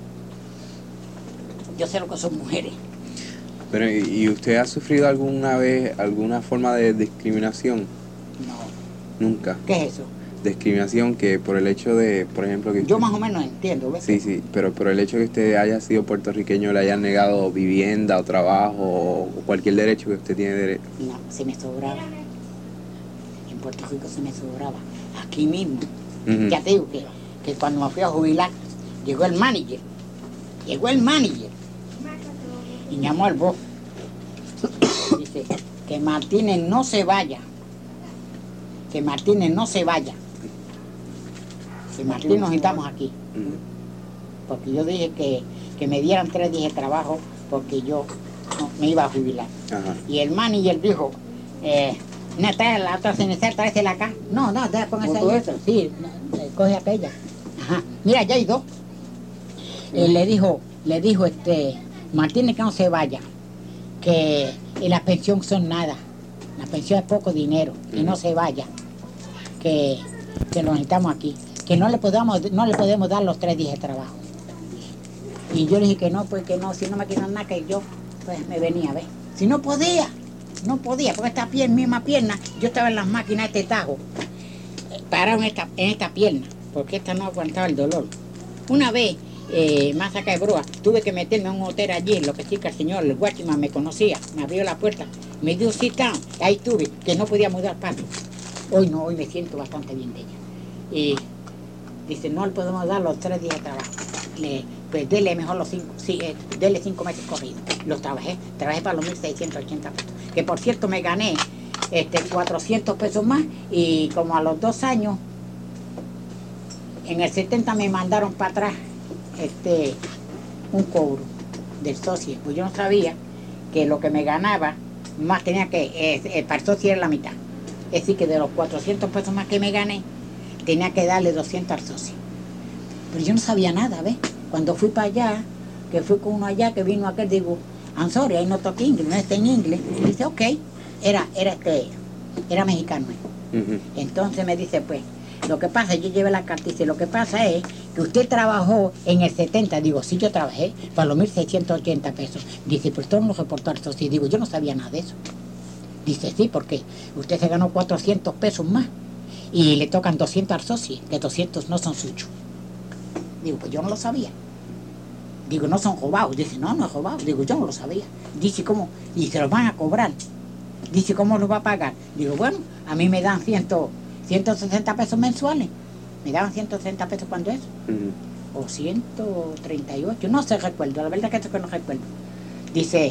Speaker 2: Yo sé lo que son mujeres.
Speaker 1: Pero, ¿y usted ha sufrido alguna vez alguna forma de discriminación?
Speaker 2: No.
Speaker 1: Nunca.
Speaker 2: ¿Qué es eso?
Speaker 1: Discriminación que por el hecho de, por ejemplo, que...
Speaker 2: Yo más o menos entiendo, ¿ves?
Speaker 1: Sí, pero por el hecho de que usted haya sido puertorriqueño, le hayan negado vivienda o trabajo o cualquier derecho que usted tiene derecho.
Speaker 2: No, se me sobraba. En Puerto Rico se me sobraba. Aquí mismo. Ya te digo que cuando me fui a jubilar, llegó el manager. Y llamó al boss. Dice, que Martínez no se vaya. Que Martínez nos estamos aquí. Porque yo dije que me dieran 3 días de trabajo porque yo me iba a jubilar. Y el manager dijo, no, trae la otra cenicera, tráesela acá. No, deja con esa ahí. Sí, coge aquella. Ajá. Mira, ya hay 2. Le dijo, Martínez que no se vaya, que la pensión son nada, la pensión es poco dinero, que no se vaya, que lo necesitamos aquí, que no le podemos dar los 3 días de trabajo. Y yo le dije que no, pues que no, si no me quieren nada, que yo pues me venía a ver. Si no podía, porque esta misma pierna, yo estaba en las máquinas de tajo, parado en esta pierna, porque esta no aguantaba el dolor. Una vez, más acá de Brua, tuve que meterme en un hotel allí, lo que sí que el señor, el guachimán me conocía, me abrió la puerta, me dio sit down, ahí estuve, que no podía mudar paso. Hoy no, hoy me siento bastante bien de ella. Y dice, no le podemos dar los 3 días de trabajo. Pues dele mejor los 5, sí, dele 5 meses corridos. Los trabajé para los 1.680 pesos. Que por cierto me gané 400 pesos más y como a los 2 años, en el 70 me mandaron para atrás un cobro del socio. Pues yo no sabía que lo que me ganaba, más tenía que, para el socio era la mitad. Es decir, que de los 400 pesos más que me gané, tenía que darle 200 al socio. Pero yo no sabía nada, ¿ves? Cuando fui para allá, que fui con uno allá, que vino aquel, digo, I'm sorry, I no talk English, no está en inglés. Y dice, ok, era mexicano. Entonces me dice, pues, lo que pasa, yo llevé la carta y dice, lo que pasa es que usted trabajó en el 70. Digo, sí, yo trabajé para los 1.680 pesos. Dice, pero usted no lo reportó al socio. Digo, yo no sabía nada de eso. Dice, sí, porque usted se ganó 400 pesos más y le tocan 200 al socio, que 200 no son suyos. Digo, pues yo no lo sabía. Digo, no son robados. Dice, no es robado. Digo, yo no lo sabía. Dice, ¿cómo? Y se los van a cobrar. Dice, ¿cómo los va a pagar? Digo, bueno, a mí me dan 160 pesos mensuales. Me daban 160 pesos cuando eso. O 138, no sé, recuerdo. La verdad que eso que no recuerdo. Dice,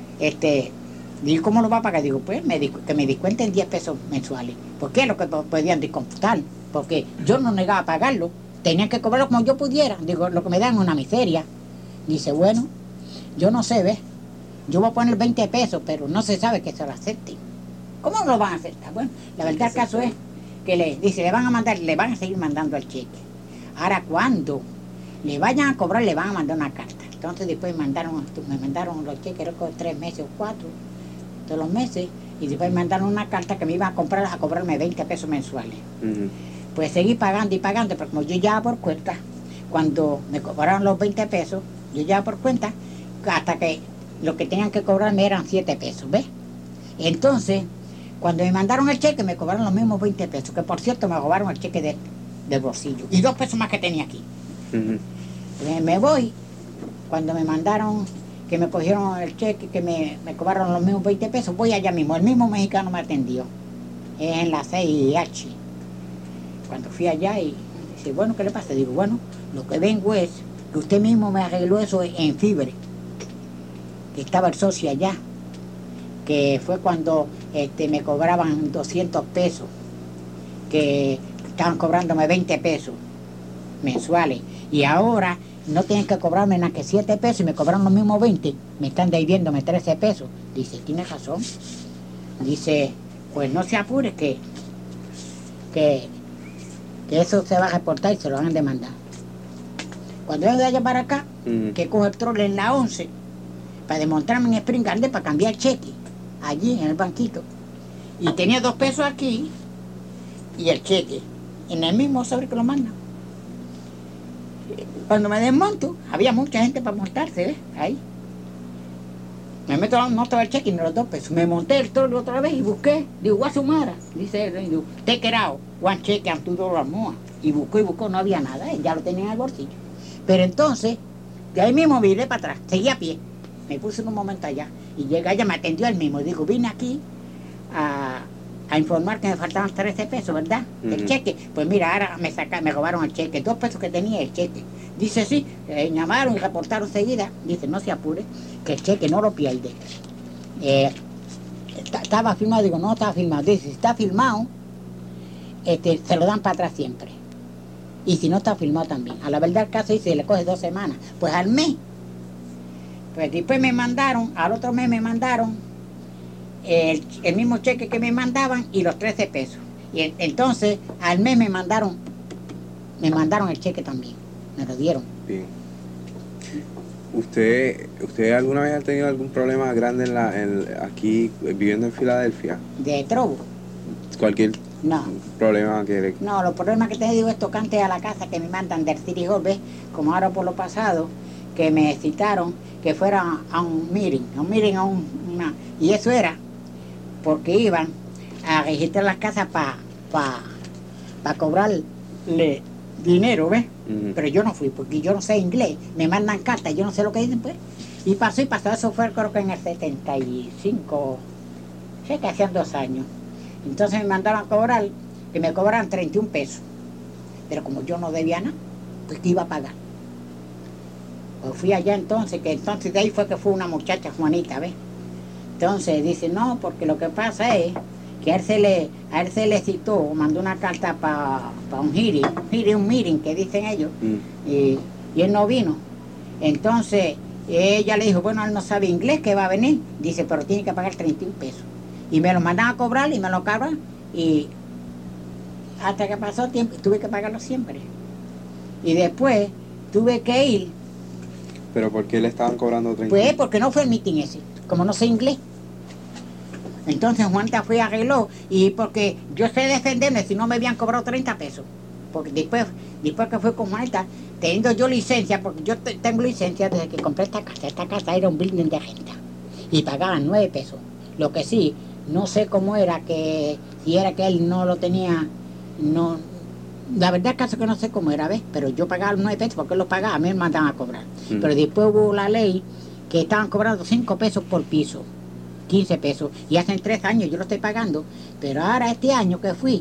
Speaker 2: digo, ¿cómo lo va a pagar? Digo, pues que me descuenten 10 pesos mensuales. ¿Por qué? Lo que podían descomputar. Porque yo no negaba a pagarlo. Tenían que cobrarlo como yo pudiera. Digo, lo que me dan es una miseria. Dice, bueno, yo no sé, ¿ves? Yo voy a poner 20 pesos, pero no se sabe que se lo acepten. ¿Cómo no lo van a aceptar? Bueno, la verdad el caso es que le van a seguir mandando el cheque. Ahora, cuando le vayan a cobrar, le van a mandar una carta. Entonces después me mandaron los cheques, creo que 3 meses o 4, todos los meses, y después me mandaron una carta que me iban a cobrarme 20 pesos mensuales. Pues seguí pagando y pagando, pero como yo llevaba por cuenta, cuando me cobraron los 20 pesos, yo llevaba por cuenta, hasta que lo que tenían que cobrarme eran 7 pesos, ¿ves? Entonces, cuando me mandaron el cheque, me cobraron los mismos 20 pesos, que por cierto me robaron el cheque del bolsillo, y 2 pesos más que tenía aquí. Me voy, cuando me mandaron, que me cogieron el cheque, que me cobraron los mismos 20 pesos, voy allá mismo, el mismo mexicano me atendió, en la CIH. Cuando fui allá y dice, bueno, ¿qué le pasa? Digo, bueno, lo que vengo es que usted mismo me arregló eso en Fibre, que estaba el socio allá, que fue cuando me cobraban 200 pesos, que estaban cobrándome 20 pesos mensuales, y ahora no tienen que cobrarme nada que 7 pesos y me cobraron los mismos 20, me están debiéndome 13 pesos. Dice, tiene razón. Dice, pues no se apure que eso se va a reportar y se lo van a demandar. Cuando vengo de allá para acá, que cojo el trole en la 11 para desmontarme en Spring Garden para cambiar el cheque allí en el banquito, y tenía 2 pesos aquí y el cheque en el mismo sobre que lo mandan. Cuando me desmonto, había mucha gente para montarse, ¿ves? Ahí me meto la nota del cheque y los 2 pesos. Me monté el trole otra vez y busqué. Digo, Guasumara, dice él, digo, te querao, one cheque and $2 more. Y buscó, no había nada, ya lo tenía en el bolsillo. Pero entonces, de ahí mismo me iré para atrás, seguí a pie. Me puse en un momento allá y llega ella, me atendió él mismo. Digo, vine aquí a informar que me faltaban 13 pesos, ¿verdad? El cheque. Pues mira, ahora me robaron el cheque, 2 pesos que tenía el cheque. Dice, sí, llamaron y reportaron seguida. Dice, no se apure, que el cheque no lo pierde. Estaba firmado, digo, no estaba firmado. Dice, si está firmado, se lo dan para atrás siempre. Y si no está firmado también. A la verdad el caso dice, le coge 2 semanas. Pues al mes. Pues después al otro mes me mandaron el mismo cheque que me mandaban y los 13 pesos. Y entonces al mes me mandaron el cheque también. Me lo dieron.
Speaker 1: Bien. ¿Usted alguna vez ha tenido algún problema grande aquí viviendo en Filadelfia?
Speaker 2: ¿De trobo?
Speaker 1: Cualquier problema que...
Speaker 2: No, los problemas que te digo es tocante a la casa que me mandan del City Hall, ¿ves? Como ahora por lo pasado, que me citaron que fuera a un meeting, y eso era porque iban a registrar las casas para cobrarle dinero, ¿ves? Pero yo no fui porque yo no sé inglés, me mandan cartas, yo no sé lo que dicen, pues. Y pasó, eso fue creo que en el 75, sé que hacían 2 años. Entonces me mandaron a cobrar que me cobraran 31 pesos. Pero como yo no debía nada, pues que iba a pagar. Pues fui allá entonces, que entonces de ahí fue que fue una muchacha, Juanita, ¿ves? Entonces dice, no, porque lo que pasa es que a él se le citó, mandó una carta para un meeting, que dicen ellos, y él no vino. Entonces ella le dijo, bueno, él no sabe inglés, que va a venir. Dice, pero tiene que pagar 31 pesos. Y me lo mandan a cobrar y me lo cobran. Y hasta que pasó tiempo, tuve que pagarlo siempre. Y después tuve que ir.
Speaker 1: ¿Pero por qué le estaban cobrando 30?
Speaker 2: Pues porque no fue el meeting ese, como no sé inglés. Entonces Juanita fue y arregló, y porque yo sé defenderme si no me habían cobrado 30 pesos. Porque después que fue con Juanita, teniendo yo licencia, porque yo tengo licencia desde que compré esta casa era un building de renta. Y pagaban 9 pesos. Lo que sí, no sé cómo era, que si era que él no lo tenía, no, la verdad es que no sé cómo era, ¿ves? Pero yo pagaba 9 pesos porque él lo pagaba, a mí me mandaban a cobrar. Pero después hubo la ley que estaban cobrando 5 pesos por piso, 15 pesos, y hace 3 años yo lo estoy pagando. Pero ahora este año que fui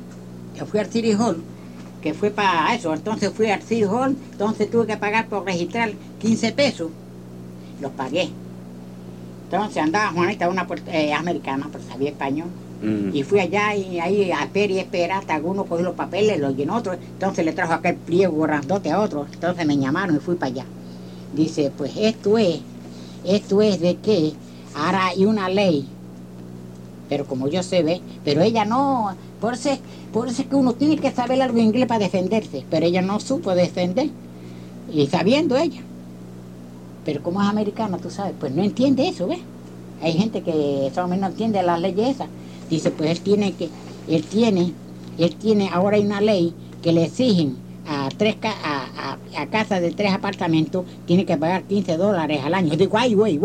Speaker 2: al City Hall, que fue para eso, entonces fui al City Hall, entonces tuve que pagar por registrar 15 pesos, los pagué. Entonces andaba Juanita, una americana, pero sabía español. Y fui allá y ahí a esperar hasta alguno cogió los papeles, los llenó otro. Entonces le trajo aquel pliego grandote a otro. Entonces me llamaron y fui para allá. Dice, pues esto es de que ahora hay una ley. Pero como yo sé, ve, pero ella no, por eso es que uno tiene que saber algo de inglés para defenderse. Pero ella no supo defender. Y sabiendo ella. Pero como es americana, tú sabes, pues no entiende eso, ¿ves? Hay gente que solamente no entiende las leyes esas. Dice, pues él tiene, ahora hay una ley que le exigen a casas de 3 apartamentos, tiene que pagar $15 al año. Yo digo, ay, wait.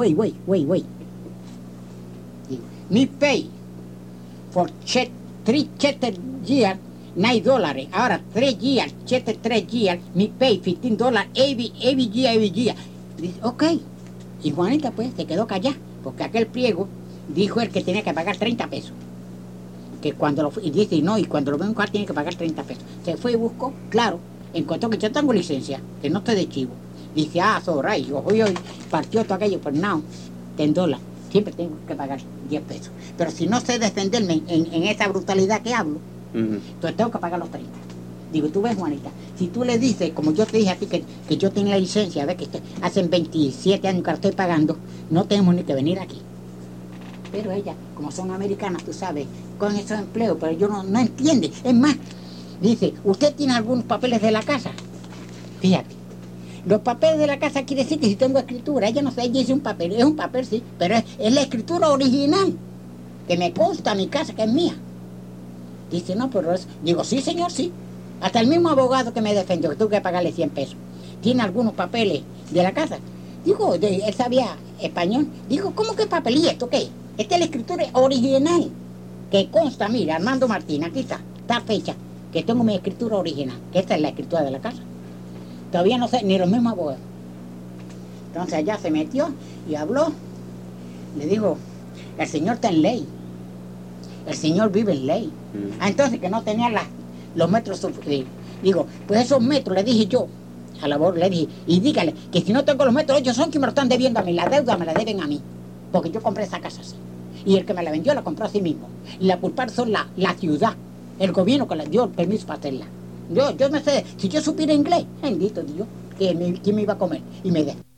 Speaker 2: Me pay for 3 years, $9. Ahora 3 years, 3 years, me pay $15 every year. Dice, ok. Y Juanita pues se quedó callada, porque aquel pliego dijo él que tenía que pagar 30 pesos. Que cuando lo fue, y dice, no, y cuando lo ven a tiene que pagar 30 pesos. Se fue y buscó, claro, encontró que yo tengo licencia, que no estoy de chivo. Dice, so right, hoy partió todo aquello, pues no, $10. Siempre tengo que pagar 10 pesos. Pero si no sé defenderme en esa brutalidad que hablo, entonces tengo que pagar los 30. Digo, tú ves, Juanita, si tú le dices, como yo te dije a ti, que yo tenía licencia, ves que hace 27 años que la estoy pagando, no tenemos ni que venir aquí. Pero ella, como son americanas, tú sabes, con esos empleos, pero yo no entiende. Es más, dice, ¿usted tiene algunos papeles de la casa? Fíjate, los papeles de la casa quiere decir que si tengo escritura, ella no sé, ella dice un papel, es un papel, sí, pero es la escritura original, que me consta mi casa, que es mía. Dice, no, pero eso, digo, sí, señor, sí. Hasta el mismo abogado que me defendió, que tuve que pagarle 100 pesos, tiene algunos papeles de la casa. Digo, él sabía español. Digo, ¿cómo que papel? ¿Y esto qué? Esta es la escritura original, que consta, mira, Armando Martín, aquí está fecha, que tengo mi escritura original, que esta es la escritura de la casa. Todavía no sé, ni los mismos abogados. Entonces allá se metió y habló. Le digo, el señor está en ley. El señor vive en ley. Entonces que no tenía los metros suficientes. Digo, pues esos metros, le dije yo, a la voz le dije, y dígale que si no tengo los metros, ellos son quienes me lo están debiendo a mí, la deuda me la deben a mí, porque yo compré esa casa así. Y el que me la vendió la compró a sí mismo. Y la culpable son la ciudad, el gobierno que le dio el permiso para hacerla. Yo me sé, si yo supiera inglés, bendito Dios, que me iba a comer. Y me dejó.